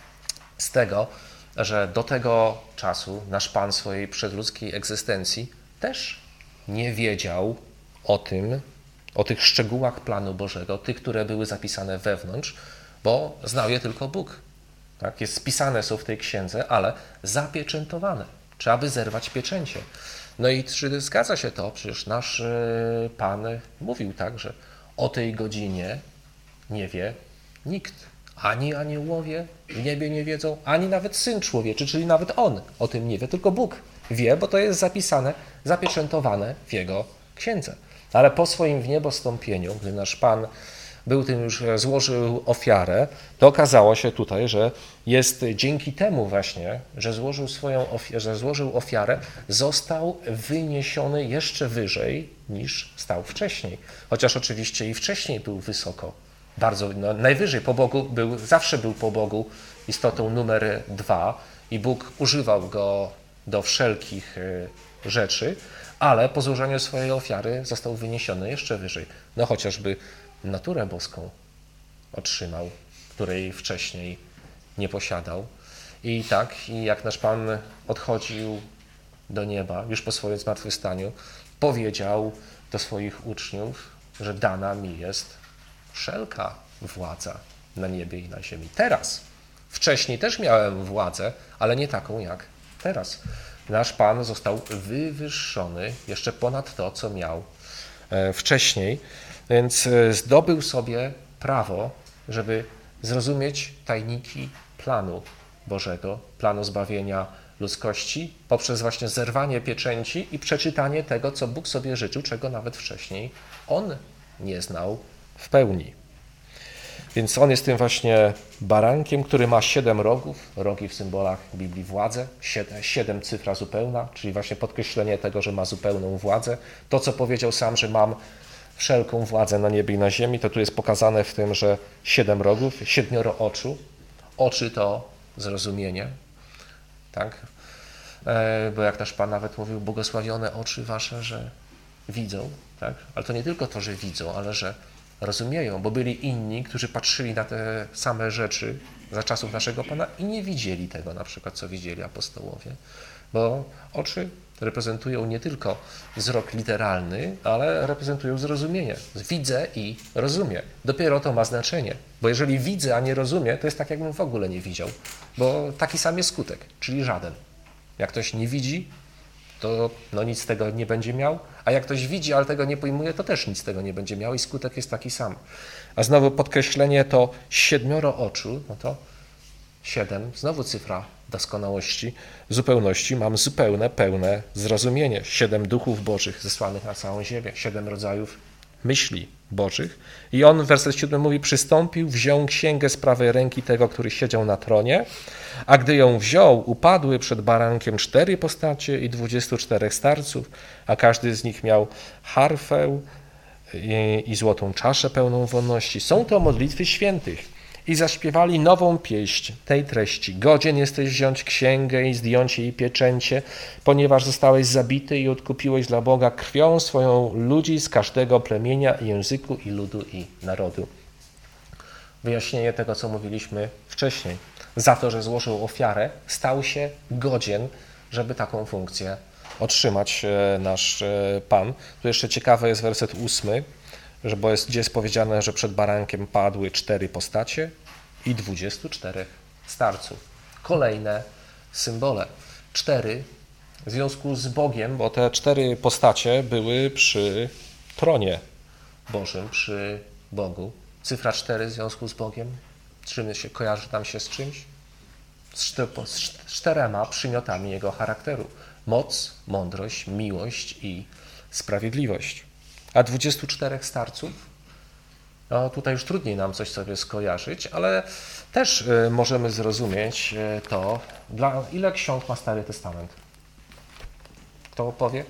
z tego, że do tego czasu nasz Pan swojej przedludzkiej egzystencji też nie wiedział o tym, o tych szczegółach planu Bożego, tych, które były zapisane wewnątrz, bo znał je tylko Bóg. Tak? Jest spisane są w tej księdze, ale zapieczętowane. Trzeba by zerwać pieczęcie. No i czy zgadza się to? Przecież nasz Pan mówił tak, że o tej godzinie nie wie nikt. Ani aniołowie w niebie nie wiedzą, ani nawet Syn Człowieczy, czyli nawet On o tym nie wie, tylko Bóg wie, bo to jest zapisane, zapieczętowane w Jego księdze. Ale po swoim wniebostąpieniu, gdy nasz Pan był tym już, złożył ofiarę, to okazało się tutaj, że jest dzięki temu właśnie, że złożył swoją ofiarę, że złożył ofiarę, został wyniesiony jeszcze wyżej niż stał wcześniej. Chociaż oczywiście i wcześniej był wysoko. Bardzo, no, najwyżej po Bogu był, zawsze był po Bogu istotą numer dwa i Bóg używał go do wszelkich rzeczy, ale po złożeniu swojej ofiary został wyniesiony jeszcze wyżej. No chociażby naturę boską otrzymał, której wcześniej nie posiadał. I tak, i jak nasz Pan odchodził do nieba, już po swoim zmartwychwstaniu, powiedział do swoich uczniów, że dana mi jest wszelka władza na niebie i na ziemi. Teraz. Wcześniej też miałem władzę, ale nie taką jak teraz. Nasz Pan został wywyższony jeszcze ponad to, co miał wcześniej, więc zdobył sobie prawo, żeby zrozumieć tajniki planu Bożego, planu zbawienia ludzkości poprzez właśnie zerwanie pieczęci i przeczytanie tego, co Bóg sobie życzył, czego nawet wcześniej On nie znał w pełni. Więc On jest tym właśnie barankiem, który ma siedem rogów, rogi w symbolach Biblii władzę, siedem, siedem cyfra zupełna, czyli właśnie podkreślenie tego, że ma zupełną władzę. To, co powiedział sam, że mam wszelką władzę na niebie i na ziemi, to tu jest pokazane w tym, że siedem rogów, siedmioro oczu. Oczy to zrozumienie, tak? E, bo jak też Pan nawet mówił, błogosławione oczy wasze, że widzą, tak? Ale to nie tylko to, że widzą, ale że rozumieją, bo byli inni, którzy patrzyli na te same rzeczy za czasów naszego Pana i nie widzieli tego na przykład, co widzieli apostołowie, bo oczy reprezentują nie tylko wzrok literalny, ale reprezentują zrozumienie. Widzę i rozumiem. Dopiero to ma znaczenie, bo jeżeli widzę, a nie rozumiem, to jest tak, jakbym w ogóle nie widział, bo taki sam jest skutek, czyli żaden. Jak ktoś nie widzi, to no nic z tego nie będzie miał, a jak ktoś widzi, ale tego nie pojmuje, to też nic z tego nie będzie miał i skutek jest taki sam. A znowu podkreślenie to siedmioro oczu, no to siedem, znowu cyfra doskonałości, zupełności, mam zupełne, pełne zrozumienie. Siedem duchów bożych zesłanych na całą ziemię, siedem rodzajów myśli bożych. I on w werset siódmym mówi, przystąpił, wziął księgę z prawej ręki tego, który siedział na tronie, a gdy ją wziął, upadły przed barankiem cztery postacie i dwudziestu czterech starców, a każdy z nich miał harfę i, i złotą czaszę pełną wonności. Są to modlitwy świętych. I zaśpiewali nową pieśń tej treści. Godzien jesteś wziąć księgę i zdjąć jej pieczęcie, ponieważ zostałeś zabity i odkupiłeś dla Boga krwią swoją ludzi z każdego plemienia, języku i ludu i narodu. Wyjaśnienie tego, co mówiliśmy wcześniej. Za to, że złożył ofiarę, stał się godzien, żeby taką funkcję otrzymać nasz Pan. Tu jeszcze ciekawy jest werset ósmy, że bo jest, gdzie jest powiedziane, że przed barankiem padły cztery postacie i dwudziestu czterech starców. Kolejne symbole. Cztery w związku z Bogiem, bo te cztery postacie były przy tronie Bożym, przy Bogu. Cyfra cztery w związku z Bogiem. Czym się kojarzy tam się z czymś? Z czterema przymiotami Jego charakteru. Moc, mądrość, miłość i sprawiedliwość. A dwudziestu czterech starców, no tutaj już trudniej nam coś sobie skojarzyć, ale też możemy zrozumieć to, dla ile ksiąg ma Stary Testament. Kto powie?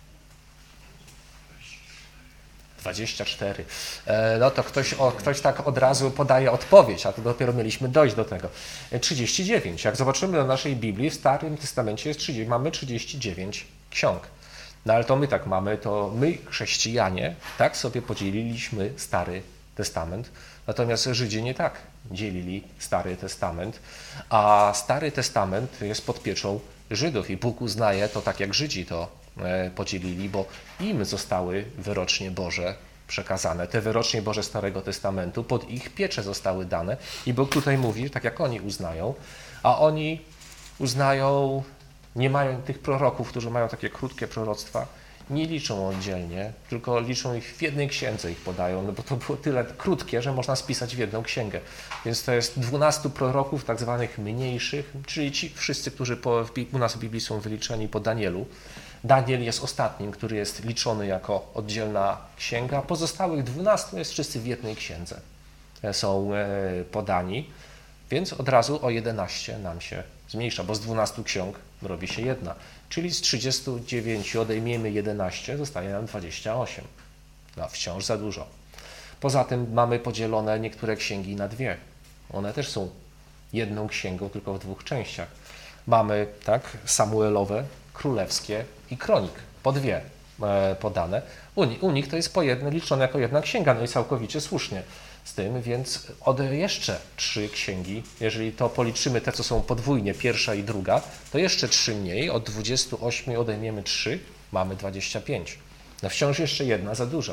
dwadzieścia cztery. No to ktoś, o, ktoś tak od razu podaje odpowiedź, a to dopiero mieliśmy dojść do tego. trzydzieści dziewięć. Jak zobaczymy na naszej Biblii, w Starym Testamencie jest trzydzieści, mamy trzydzieści dziewięć ksiąg. No ale to my tak mamy, to my, chrześcijanie, tak sobie podzieliliśmy Stary Testament, natomiast Żydzi nie tak dzielili Stary Testament, a Stary Testament jest pod pieczą Żydów i Bóg uznaje to tak, jak Żydzi to podzielili, bo im zostały wyrocznie Boże przekazane. Te wyrocznie Boże Starego Testamentu pod ich pieczę zostały dane i Bóg tutaj mówi, tak jak oni uznają, a oni uznają, nie mają tych proroków, którzy mają takie krótkie proroctwa, nie liczą oddzielnie, tylko liczą ich w jednej księdze, ich podają, no bo to było tyle krótkie, że można spisać w jedną księgę. Więc to jest dwunastu proroków, tak zwanych mniejszych, czyli ci wszyscy, którzy po, u nas w Biblii są wyliczeni po Danielu. Daniel jest ostatnim, który jest liczony jako oddzielna księga. Pozostałych dwunastu jest wszyscy w jednej księdze. Są podani, więc od razu o jedenaście nam się zmniejsza, bo z dwunastu ksiąg robi się jedna. Czyli z trzydziestu dziewięciu odejmiemy jedenaście, zostaje nam dwadzieścia osiem. No, wciąż za dużo. Poza tym mamy podzielone niektóre księgi na dwie. One też są jedną księgą, tylko w dwóch częściach. Mamy tak Samuelowe, królewskie i kronik, po dwie e, podane. U, u nich to jest po jedno, liczone jako jedna księga, no i całkowicie słusznie z tym, więc od jeszcze trzy księgi, jeżeli to policzymy te, co są podwójnie, pierwsza i druga, to jeszcze trzy mniej, od dwudziestu ośmiu odejmiemy trzy, mamy dwadzieścia pięć. No wciąż jeszcze jedna za dużo.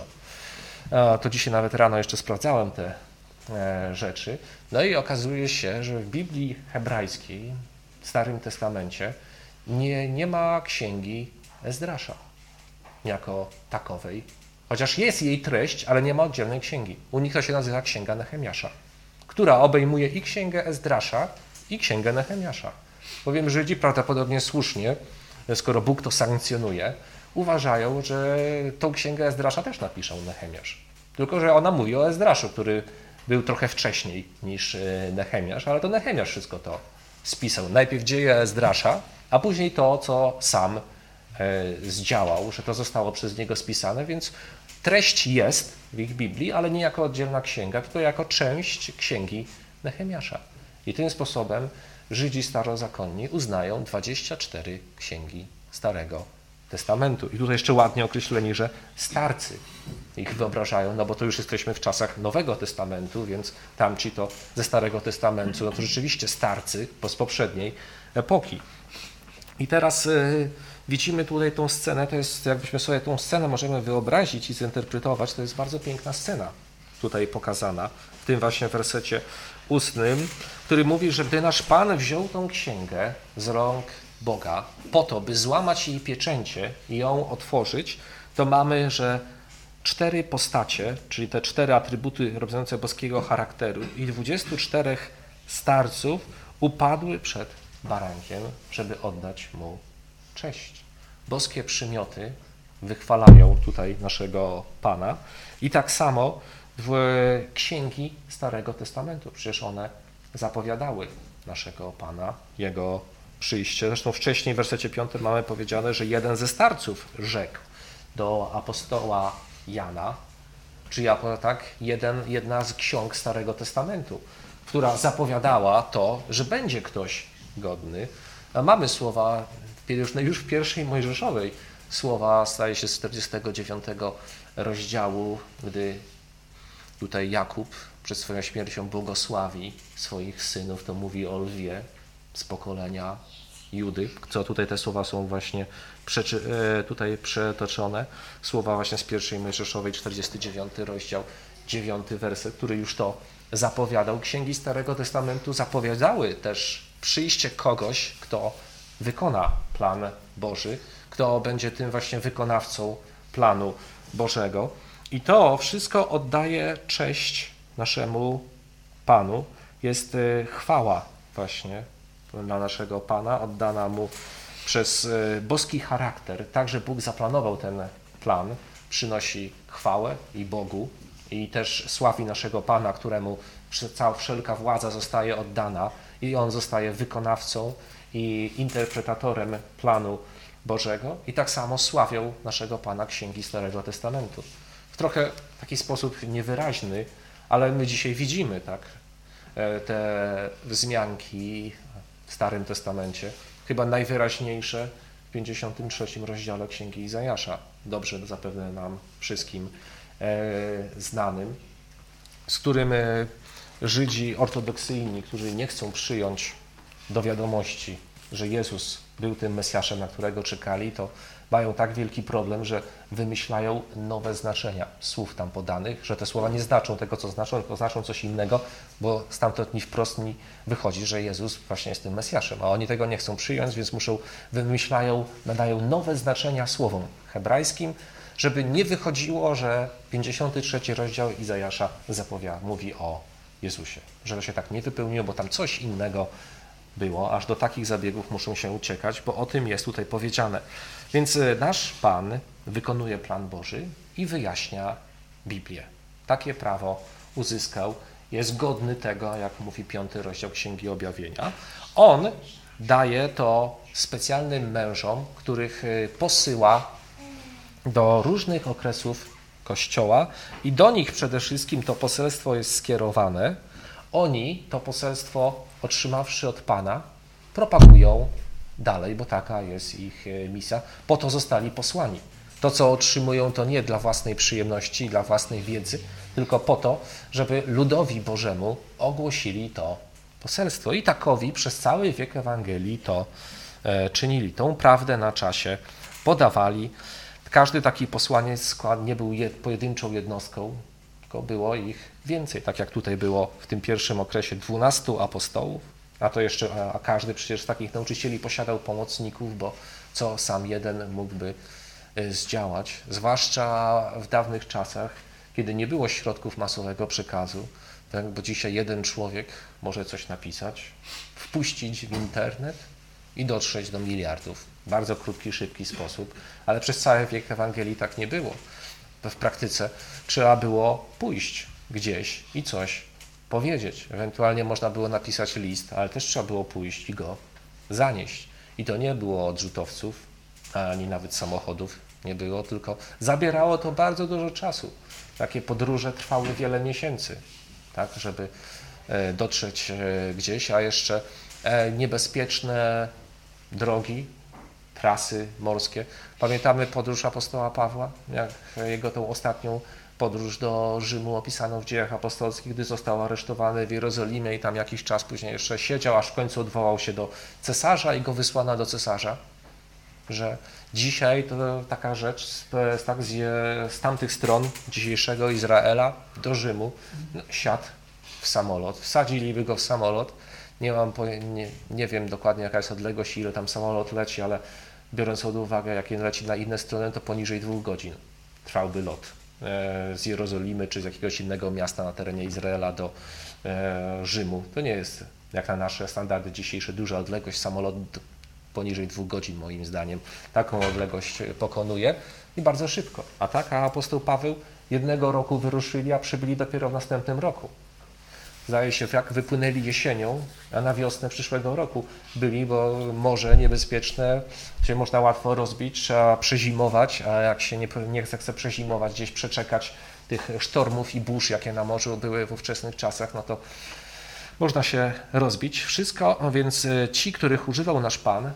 E, to dzisiaj nawet rano jeszcze sprawdzałem te e, rzeczy. No i okazuje się, że w Biblii hebrajskiej, w Starym Testamencie, Nie, nie ma księgi Ezdrasza jako takowej, chociaż jest jej treść, ale nie ma oddzielnej księgi. U nich to się nazywa Księga Nehemiasza, która obejmuje i księgę Ezdrasza, i księgę Nehemiasza. Bowiem Żydzi prawdopodobnie słusznie, skoro Bóg to sankcjonuje, uważają, że tą księgę Ezdrasza też napiszą Nehemiasz. Tylko że ona mówi o Ezdraszu, który był trochę wcześniej niż Nehemiasz, ale to Nehemiasz wszystko to spisał. Najpierw dzieje Ezdrasza, a później to, co sam zdziałał, że to zostało przez niego spisane, więc treść jest w ich Biblii, ale nie jako oddzielna księga, tylko jako część księgi Nehemiasza. I tym sposobem Żydzi starozakonni uznają dwadzieścia cztery księgi Starego Testamentu. I tutaj jeszcze ładnie określeni, że starcy ich wyobrażają, no bo to już jesteśmy w czasach Nowego Testamentu, więc tamci to ze Starego Testamentu, no to rzeczywiście starcy z poprzedniej epoki. I teraz y, widzimy tutaj tą scenę, to jest, jakbyśmy sobie tą scenę możemy wyobrazić i zinterpretować, to jest bardzo piękna scena tutaj pokazana, w tym właśnie wersecie ustnym, który mówi, że gdy nasz Pan wziął tą księgę z rąk Boga po to, by złamać jej pieczęcie i ją otworzyć, to mamy, że cztery postacie, czyli te cztery atrybuty reprezentujące boskiego charakteru i dwudziestu czterech starców upadły przed barankiem, żeby oddać mu cześć. Boskie przymioty wychwalają tutaj naszego Pana i tak samo w księgi Starego Testamentu. Przecież one zapowiadały naszego Pana, Jego przyjście. Zresztą wcześniej w wersecie piątym mamy powiedziane, że jeden ze starców rzekł do apostoła Jana, czy ja tak, jeden, jedna z ksiąg Starego Testamentu, która zapowiadała to, że będzie ktoś godny. A mamy słowa już w pierwszej Mojżeszowej, słowa staje się z czterdziestego dziewiątego rozdziału, gdy tutaj Jakub przed swoją śmiercią błogosławi swoich synów, to mówi o lwie z pokolenia Judy, co tutaj te słowa są właśnie przeczy, tutaj przetoczone. Słowa właśnie z pierwszej Mojżeszowej, czterdziesty dziewiąty rozdział, dziewiąty werset, który już to zapowiadał. Księgi Starego Testamentu zapowiadały też przyjście kogoś, kto wykona plan Boży, kto będzie tym właśnie wykonawcą planu Bożego. I to wszystko oddaje cześć naszemu Panu. Jest chwała właśnie dla naszego Pana, oddana mu przez boski charakter. Także Bóg zaplanował ten plan, przynosi chwałę i Bogu i też sławi naszego Pana, któremu cała wszelka władza zostaje oddana i On zostaje wykonawcą i interpretatorem planu Bożego. I tak samo sławią naszego Pana księgi Starego Testamentu. W trochę taki sposób niewyraźny, ale my dzisiaj widzimy tak, te wzmianki w Starym Testamencie, chyba najwyraźniejsze w pięćdziesiątym trzecim rozdziale Księgi Izajasza, dobrze zapewne nam wszystkim znanym, z którym Żydzi ortodoksyjni, którzy nie chcą przyjąć do wiadomości, że Jezus był tym Mesjaszem, na którego czekali, to mają tak wielki problem, że wymyślają nowe znaczenia słów tam podanych, że te słowa nie znaczą tego, co znaczą, tylko znaczą coś innego, bo stamtąd mi wprost mi wychodzi, że Jezus właśnie jest tym Mesjaszem, a oni tego nie chcą przyjąć, więc muszą, wymyślają, nadają nowe znaczenia słowom hebrajskim, żeby nie wychodziło, że pięćdziesiąty trzeci rozdział Izajasza zapowiada, mówi o Jezusie, że to się tak nie wypełniło, bo tam coś innego było, aż do takich zabiegów muszą się uciekać, bo o tym jest tutaj powiedziane. Więc nasz Pan wykonuje plan Boży i wyjaśnia Biblię. Takie prawo uzyskał, jest godny tego, jak mówi piąty rozdział Księgi Objawienia. On daje to specjalnym mężom, których posyła do różnych okresów Kościoła i do nich przede wszystkim to poselstwo jest skierowane. Oni to poselstwo, otrzymawszy od Pana, propagują dalej, bo taka jest ich misja. Po to zostali posłani. To, co otrzymują, to nie dla własnej przyjemności, dla własnej wiedzy, tylko po to, żeby ludowi Bożemu ogłosili to poselstwo. I takowi przez cały wiek Ewangelii to czynili. Tą prawdę na czasie podawali. Każdy taki posłaniec nie był pojedynczą jednostką, tylko było ich więcej, tak jak tutaj było w tym pierwszym okresie dwunastu apostołów, a to jeszcze, a każdy przecież z takich nauczycieli posiadał pomocników, bo co sam jeden mógłby zdziałać, zwłaszcza w dawnych czasach, kiedy nie było środków masowego przekazu, tak? Bo dzisiaj jeden człowiek może coś napisać, wpuścić w internet i dotrzeć do miliardów. Bardzo krótki, szybki sposób, ale przez cały wiek Ewangelii tak nie było. W praktyce trzeba było pójść gdzieś i coś powiedzieć. Ewentualnie można było napisać list, ale też trzeba było pójść i go zanieść. I to nie było odrzutowców, ani nawet samochodów nie było, tylko zabierało to bardzo dużo czasu. Takie podróże trwały wiele miesięcy, tak, żeby dotrzeć gdzieś, a jeszcze niebezpieczne drogi, trasy morskie. Pamiętamy podróż apostoła Pawła, jak jego tą ostatnią podróż do Rzymu opisaną w Dziejach Apostolskich, gdy został aresztowany w Jerozolimie i tam jakiś czas później jeszcze siedział, aż w końcu odwołał się do cesarza i go wysłano do cesarza. Że dzisiaj to taka rzecz z, tak, z, z tamtych stron dzisiejszego Izraela do Rzymu, no, siadł w samolot, wsadziliby go w samolot. Nie mam, nie, nie wiem dokładnie jaka jest odległość, ile tam samolot leci, ale biorąc pod uwagę, jak leci na inne strony, to poniżej dwóch godzin trwałby lot z Jerozolimy czy z jakiegoś innego miasta na terenie Izraela do Rzymu. To nie jest jak na nasze standardy dzisiejsze duża odległość. Samolot poniżej dwóch godzin moim zdaniem taką odległość pokonuje i bardzo szybko. A tak, a apostoł Paweł jednego roku wyruszyli, a przybyli dopiero w następnym roku. Zdaje się, jak wypłynęli jesienią, a na wiosnę przyszłego roku byli, bo morze niebezpieczne, gdzie można łatwo rozbić, trzeba przezimować, a jak się nie, nie chce przezimować, gdzieś przeczekać tych sztormów i burz, jakie na morzu były w ówczesnych czasach, no to można się rozbić. Wszystko, więc ci, których używał nasz Pan,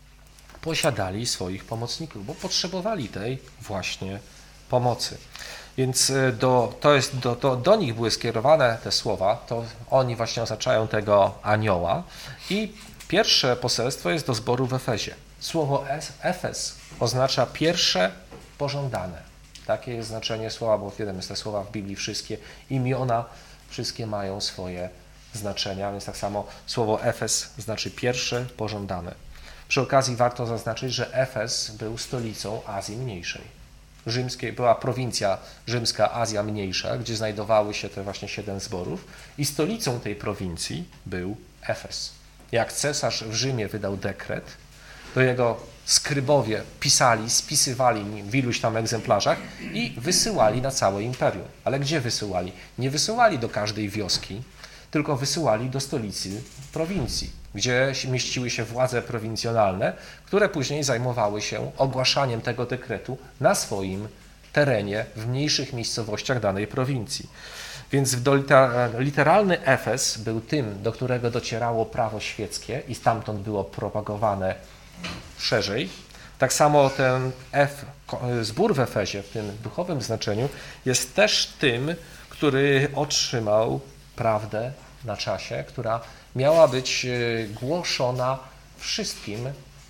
posiadali swoich pomocników, bo potrzebowali tej właśnie pomocy. Więc do, to jest, do, to, do nich były skierowane te słowa, to oni właśnie oznaczają tego anioła. I pierwsze poselstwo jest do zboru w Efezie. Słowo Efes oznacza pierwsze pożądane. Takie jest znaczenie słowa, bo wiadomo, te słowa w Biblii wszystkie, imiona wszystkie mają swoje znaczenia, więc tak samo słowo Efes znaczy pierwsze pożądane. Przy okazji warto zaznaczyć, że Efes był stolicą Azji Mniejszej. Rzymskiej była prowincja rzymska Azja Mniejsza, gdzie znajdowały się te właśnie siedem zborów i stolicą tej prowincji był Efes. Jak cesarz w Rzymie wydał dekret, to jego skrybowie pisali, spisywali w iluś tam egzemplarzach i wysyłali na całe imperium. Ale gdzie wysyłali? Nie wysyłali do każdej wioski, tylko wysyłali do stolicy prowincji, gdzie mieściły się władze prowincjonalne, które później zajmowały się ogłaszaniem tego dekretu na swoim terenie, w mniejszych miejscowościach danej prowincji. Więc literalny Efes był tym, do którego docierało prawo świeckie i stamtąd było propagowane szerzej. Tak samo ten F, zbór w Efezie w tym duchowym znaczeniu jest też tym, który otrzymał prawdę na czasie, która miała być głoszona wszystkim,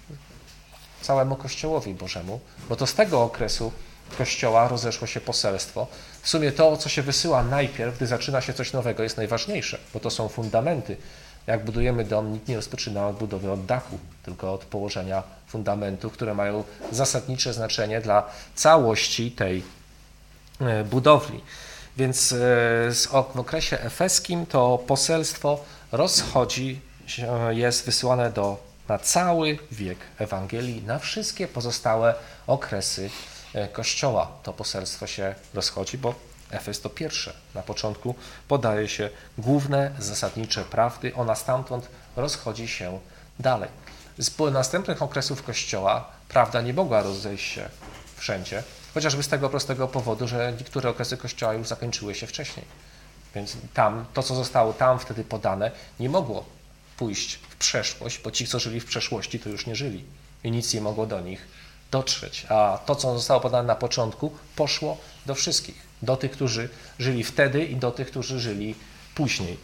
całemu Kościołowi Bożemu, bo to z tego okresu Kościoła rozeszło się poselstwo. W sumie to, co się wysyła najpierw, gdy zaczyna się coś nowego, jest najważniejsze, bo to są fundamenty. Jak budujemy dom, nikt nie rozpoczyna od budowy od dachu, tylko od położenia fundamentów, które mają zasadnicze znaczenie dla całości tej budowli. Więc w okresie efeskim to poselstwo rozchodzi się, jest wysyłane do, na cały wiek Ewangelii, na wszystkie pozostałe okresy Kościoła. To poselstwo się rozchodzi, bo Efes to pierwsze. Na początku podaje się główne, zasadnicze prawdy, ona stamtąd rozchodzi się dalej. Z następnych okresów Kościoła prawda nie mogła rozejść się wszędzie, chociażby z tego prostego powodu, że niektóre okresy Kościoła już zakończyły się wcześniej. Więc tam, to co zostało tam wtedy podane, nie mogło pójść w przeszłość, bo ci, co żyli w przeszłości, to już nie żyli i nic nie mogło do nich dotrzeć. A to, co zostało podane na początku, poszło do wszystkich. Do tych, którzy żyli wtedy i do tych, którzy żyli później.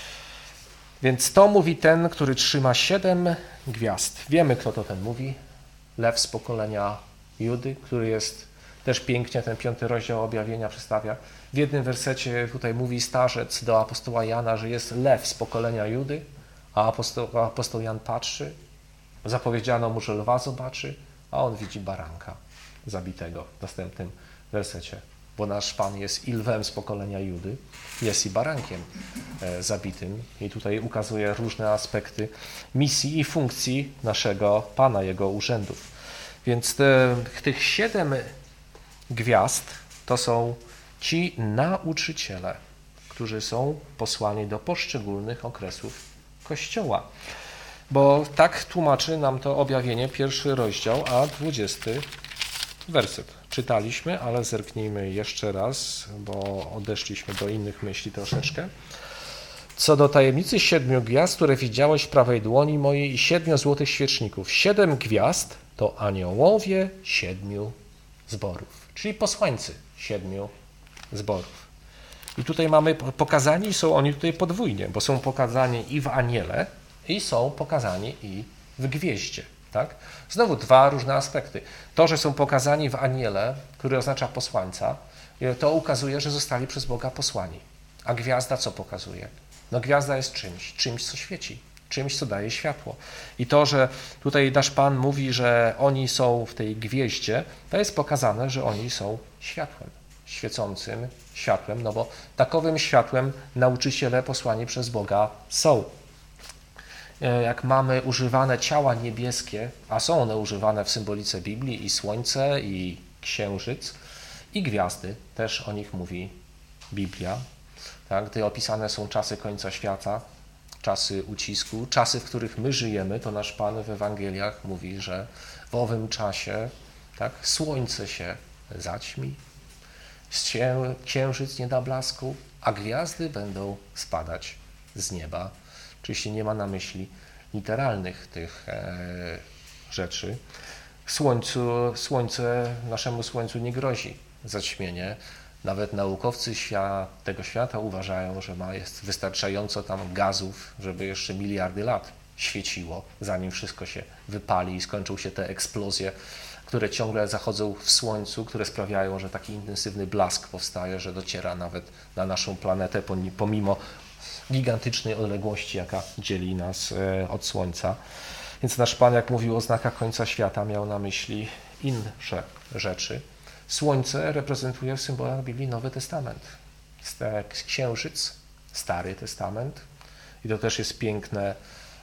Więc to mówi ten, który trzyma siedem gwiazd. Wiemy, kto to ten mówi. Lew z pokolenia Judy, który jest też pięknie, ten piąty rozdział objawienia przedstawia. W jednym wersecie tutaj mówi starzec do apostoła Jana, że jest lew z pokolenia Judy, a apostoł, a apostoł Jan patrzy, zapowiedziano mu, że lwa zobaczy, a on widzi baranka zabitego w następnym wersecie. bo nasz Pan jest i lwem z pokolenia Judy, jest i barankiem zabitym. I tutaj ukazuje różne aspekty misji i funkcji naszego Pana, Jego urzędów. Więc te, tych siedem gwiazd to są ci nauczyciele, którzy są posłani do poszczególnych okresów Kościoła. Bo tak tłumaczy nam to objawienie, pierwszy rozdział, a dwudziesty werset. Czytaliśmy, ale zerknijmy jeszcze raz, bo odeszliśmy do innych myśli troszeczkę. Co do tajemnicy siedmiu gwiazd, które widziałeś w prawej dłoni mojej i siedmiu złotych świeczników. Siedem gwiazd to aniołowie siedmiu zborów, czyli posłańcy siedmiu zborów. I tutaj mamy pokazani, są oni tutaj podwójnie, bo są pokazani i w aniele, i są pokazani i w gwieździe. Tak? Znowu dwa różne aspekty. To, że są pokazani w aniele, który oznacza posłańca, to ukazuje, że zostali przez Boga posłani. A gwiazda co pokazuje? No gwiazda jest czymś, czymś, co świeci, czymś, co daje światło. I to, że tutaj nasz Pan mówi, że oni są w tej gwieździe, to jest pokazane, że oni są światłem, świecącym światłem, no bo takowym światłem nauczyciele posłani przez Boga są. Jak mamy używane ciała niebieskie, a są one używane w symbolice Biblii, i słońce, i księżyc, i gwiazdy, też o nich mówi Biblia, tak? Gdy opisane są czasy końca świata, czasy ucisku, czasy, w których my żyjemy, to nasz Pan w Ewangeliach mówi, że w owym czasie tak, słońce się zaćmi, księżyc nie da blasku, a gwiazdy będą spadać z nieba. Oczywiście nie ma na myśli literalnych tych e, rzeczy. Słońcu, słońce, naszemu słońcu nie grozi zaćmienie. Nawet naukowcy świat, tego świata uważają, że ma jest wystarczająco tam gazów, żeby jeszcze miliardy lat świeciło, zanim wszystko się wypali i skończą się te eksplozje, które ciągle zachodzą w słońcu, które sprawiają, że taki intensywny blask powstaje, że dociera nawet na naszą planetę, pomimo gigantycznej odległości, jaka dzieli nas od Słońca. Więc nasz Pan, jak mówił o znakach końca świata, miał na myśli inne rzeczy. Słońce reprezentuje w symbolach Biblii Nowy Testament. Księżyc, Stary Testament. I to też jest piękny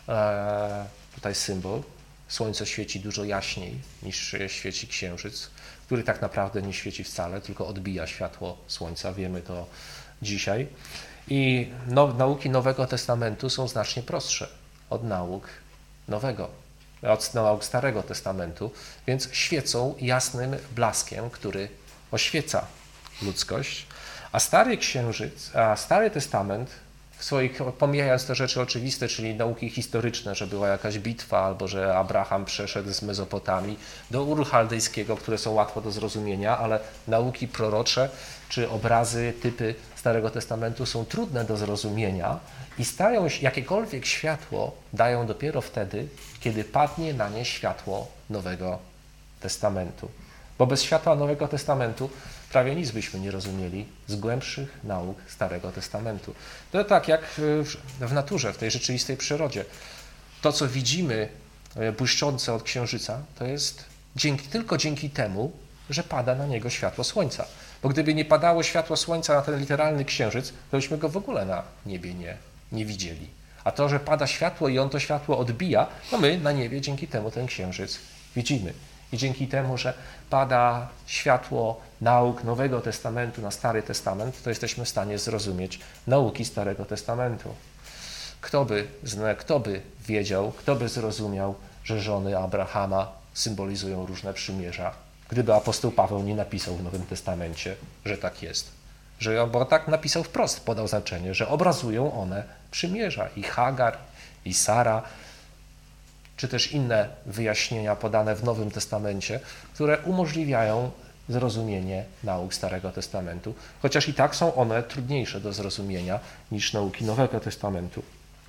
tutaj symbol. Słońce świeci dużo jaśniej niż świeci księżyc, który tak naprawdę nie świeci wcale, tylko odbija światło Słońca. Wiemy to dzisiaj. I now, nauki Nowego Testamentu są znacznie prostsze od nauk Nowego, od nauk Starego Testamentu, więc świecą jasnym blaskiem, który oświeca ludzkość. A Stary Księżyc, a Stary Testament, w swoich, pomijając te rzeczy oczywiste, czyli nauki historyczne, że była jakaś bitwa, albo że Abraham przeszedł z Mezopotamii do Uru Chaldejskiego, które są łatwo do zrozumienia, ale nauki prorocze, czy obrazy, typy Starego Testamentu są trudne do zrozumienia i stają się, jakiekolwiek światło dają dopiero wtedy, kiedy padnie na nie światło Nowego Testamentu. Bo bez światła Nowego Testamentu prawie nic byśmy nie rozumieli z głębszych nauk Starego Testamentu. To tak jak w naturze, w tej rzeczywistej przyrodzie. To, co widzimy błyszczące od księżyca, to jest dzięki, tylko dzięki temu, że pada na niego światło słońca. Bo gdyby nie padało światło słońca na ten literalny księżyc, to byśmy go w ogóle na niebie nie, nie widzieli. A to, że pada światło i on to światło odbija, to my na niebie dzięki temu ten księżyc widzimy. I dzięki temu, że pada światło nauk Nowego Testamentu na Stary Testament, to jesteśmy w stanie zrozumieć nauki Starego Testamentu. Kto by, kto by wiedział, kto by zrozumiał, że żony Abrahama symbolizują różne przymierza, gdyby apostoł Paweł nie napisał w Nowym Testamencie, że tak jest. Że, bo tak napisał wprost, podał znaczenie, że obrazują one przymierza. I Hagar, i Sara, czy też inne wyjaśnienia podane w Nowym Testamencie, które umożliwiają zrozumienie nauk Starego Testamentu, chociaż i tak są one trudniejsze do zrozumienia niż nauki Nowego Testamentu.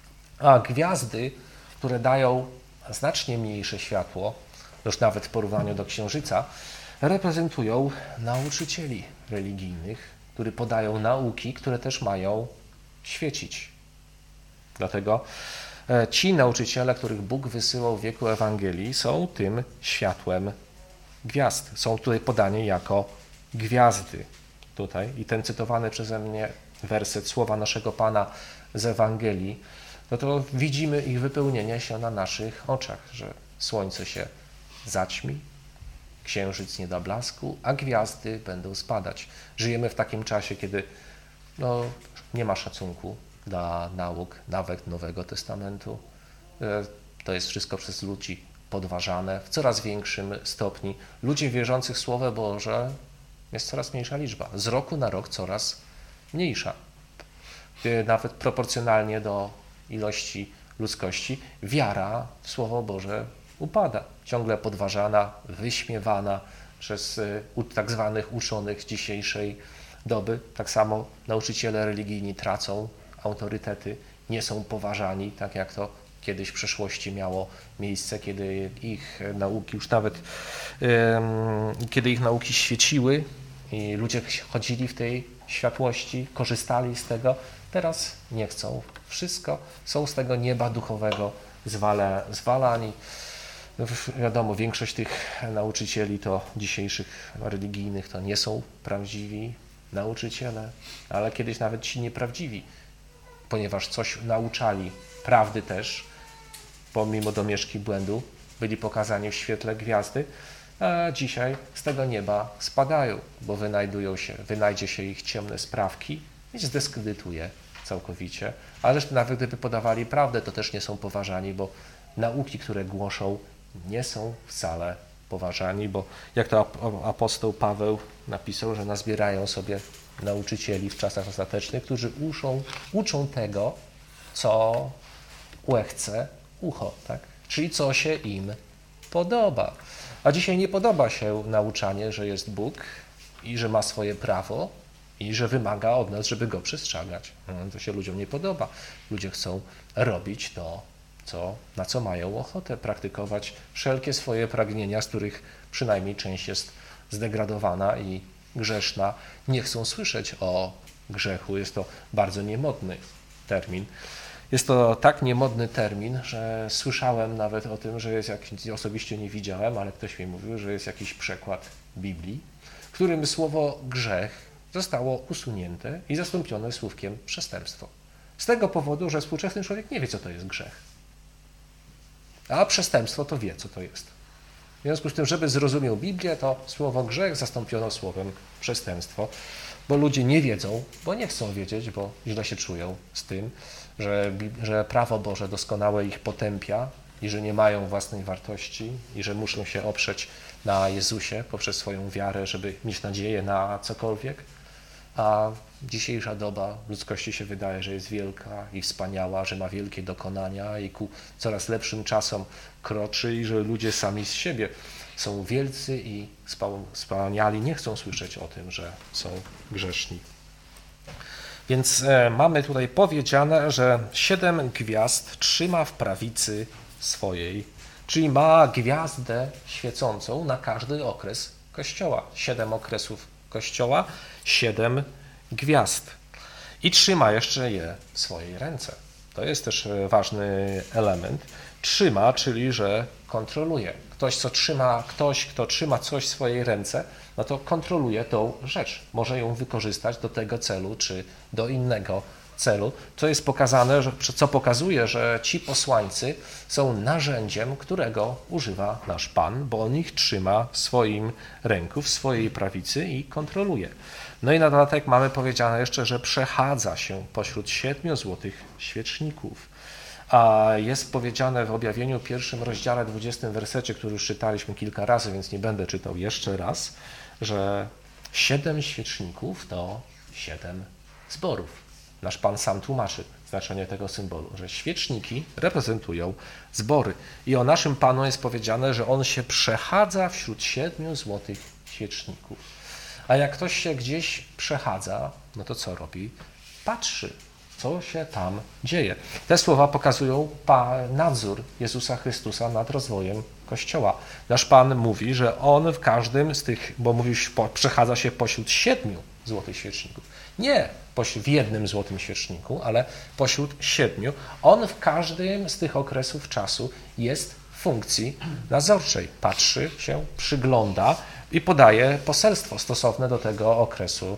A gwiazdy, które dają znacznie mniejsze światło, już nawet w porównaniu do księżyca, reprezentują nauczycieli religijnych, którzy podają nauki, które też mają świecić. Dlatego ci nauczyciele, których Bóg wysyłał w wieku Ewangelii, są tym światłem gwiazd. Są tutaj podani jako gwiazdy. tutaj i ten cytowany przeze mnie werset słowa naszego Pana z Ewangelii, no to widzimy ich wypełnienie się na naszych oczach, że słońce się zaćmi, księżyc nie da blasku, a gwiazdy będą spadać. Żyjemy w takim czasie, kiedy no, nie ma szacunku dla nauk, nawet Nowego Testamentu. To jest wszystko przez ludzi podważane w coraz większym stopniu. Ludzi wierzących w Słowo Boże jest coraz mniejsza liczba. Z roku na rok coraz mniejsza. Nawet proporcjonalnie do ilości ludzkości wiara w Słowo Boże upada. Ciągle podważana, wyśmiewana przez tak zwanych uczonych dzisiejszej doby. Tak samo nauczyciele religijni tracą autorytety, nie są poważani, tak jak to kiedyś w przeszłości miało miejsce, kiedy ich nauki już nawet, kiedy ich nauki świeciły i ludzie chodzili w tej światłości, korzystali z tego, teraz nie chcą. Wszystko są z tego nieba duchowego zwala, zwalani. Wiadomo, większość tych nauczycieli to dzisiejszych religijnych to nie są prawdziwi nauczyciele, ale kiedyś nawet ci nieprawdziwi, ponieważ coś nauczali prawdy też, pomimo domieszki błędu, byli pokazani w świetle gwiazdy, a dzisiaj z tego nieba spadają, bo wynajdują się, wynajdzie się ich ciemne sprawki i zdyskredytuje całkowicie. Ale nawet gdyby podawali prawdę, to też nie są poważani, bo nauki, które głoszą, nie są wcale poważani, bo jak to apostoł Paweł napisał, że nazbierają sobie nauczycieli w czasach ostatecznych, którzy uczą, uczą tego, co łechce ucho, tak? Czyli co się im podoba. A dzisiaj nie podoba się nauczanie, że jest Bóg i że ma swoje prawo i że wymaga od nas, żeby go przestrzegać. No, to się ludziom nie podoba. Ludzie chcą robić to, co, na co mają ochotę, praktykować wszelkie swoje pragnienia, z których przynajmniej część jest zdegradowana i grzeszna. Nie chcą słyszeć o grzechu. Jest to bardzo niemodny termin. Jest to tak niemodny termin, że słyszałem nawet o tym, że jest jakiś, osobiście nie widziałem, ale ktoś mi mówił, że jest jakiś przekład Biblii, w którym słowo grzech zostało usunięte i zastąpione słówkiem przestępstwo. Z tego powodu, że współczesny człowiek nie wie, co to jest grzech. A przestępstwo to wie, co to jest. W związku z tym, żeby zrozumiał Biblię, to słowo grzech zastąpiono słowem przestępstwo, bo ludzie nie wiedzą, bo nie chcą wiedzieć, bo źle się czują z tym, że, że prawo Boże doskonałe ich potępia i że nie mają własnej wartości i że muszą się oprzeć na Jezusie poprzez swoją wiarę, żeby mieć nadzieję na cokolwiek. A dzisiejsza doba ludzkości się wydaje, że jest wielka i wspaniała, że ma wielkie dokonania i ku coraz lepszym czasom kroczy i że ludzie sami z siebie są wielcy i wspaniali, nie chcą słyszeć o tym, że są grzeszni. Więc mamy tutaj powiedziane, że siedem gwiazd trzyma w prawicy swojej, czyli ma gwiazdę świecącą na każdy okres Kościoła. Siedem okresów Kościoła, siedem gwiazd. I trzyma jeszcze je w swojej ręce. To jest też ważny element. Trzyma, czyli że kontroluje. Ktoś, co trzyma, ktoś, kto trzyma coś w swojej ręce, no to kontroluje tą rzecz. Może ją wykorzystać do tego celu, czy do innego celu. To jest pokazane, że, co pokazuje, że ci posłańcy są narzędziem, którego używa nasz Pan, bo on ich trzyma w swoim ręku, w swojej prawicy i kontroluje. No i na dodatek mamy powiedziane jeszcze, że przechadza się pośród siedmiu złotych świeczników. A jest powiedziane w objawieniu pierwszym rozdziale dwudziestym wersecie, który już czytaliśmy kilka razy, więc nie będę czytał jeszcze raz, że siedem świeczników to siedem zborów. Nasz Pan sam tłumaczy znaczenie tego symbolu, że świeczniki reprezentują zbory. I o naszym Panu jest powiedziane, że On się przechadza wśród siedmiu złotych świeczników. A jak ktoś się gdzieś przechadza, no to co robi? Patrzy, co się tam dzieje. Te słowa pokazują nadzór Jezusa Chrystusa nad rozwojem Kościoła. Nasz Pan mówi, że On w każdym z tych, bo mówił, przechadza się pośród siedmiu złotych świeczników. Nie w jednym złotym świeczniku, ale pośród siedmiu. On w każdym z tych okresów czasu jest w funkcji nadzorczej. Patrzy się, przygląda i podaje poselstwo stosowne do tego okresu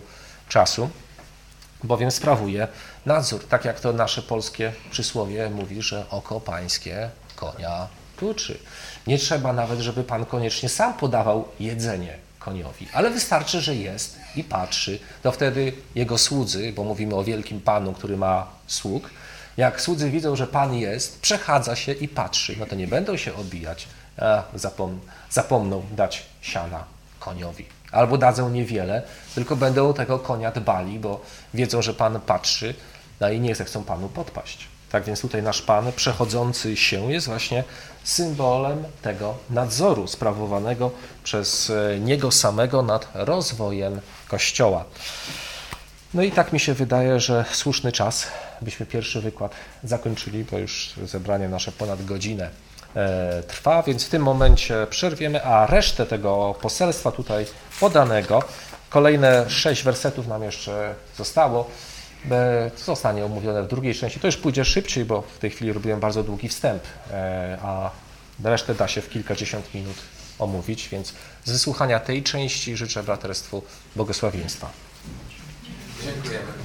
czasu, bowiem sprawuje nadzór. Tak jak to nasze polskie przysłowie mówi, że oko pańskie konia tuczy. Nie trzeba nawet, żeby pan koniecznie sam podawał jedzenie koniowi, ale wystarczy, że jest i patrzy. To wtedy jego słudzy, bo mówimy o wielkim panu, który ma sług, jak słudzy widzą, że pan jest, przechadza się i patrzy, no to nie będą się obijać, a zapom zapomną dać siana koniowi. Albo dadzą niewiele, tylko będą tego konia dbali, bo wiedzą, że pan patrzy, no i nie zechcą panu podpaść. Tak więc tutaj nasz Pan przechodzący się jest właśnie symbolem tego nadzoru sprawowanego przez Niego samego nad rozwojem Kościoła. No i tak mi się wydaje, że słuszny czas, byśmy pierwszy wykład zakończyli, bo już zebranie nasze ponad godzinę e, trwa, więc w tym momencie przerwiemy, a resztę tego poselstwa tutaj podanego, kolejne sześć wersetów nam jeszcze zostało, zostanie omówione w drugiej części. To już pójdzie szybciej, bo w tej chwili robiłem bardzo długi wstęp, a resztę da się w kilkadziesiąt minut omówić, więc z wysłuchania tej części życzę braterstwu błogosławieństwa. Dziękujemy.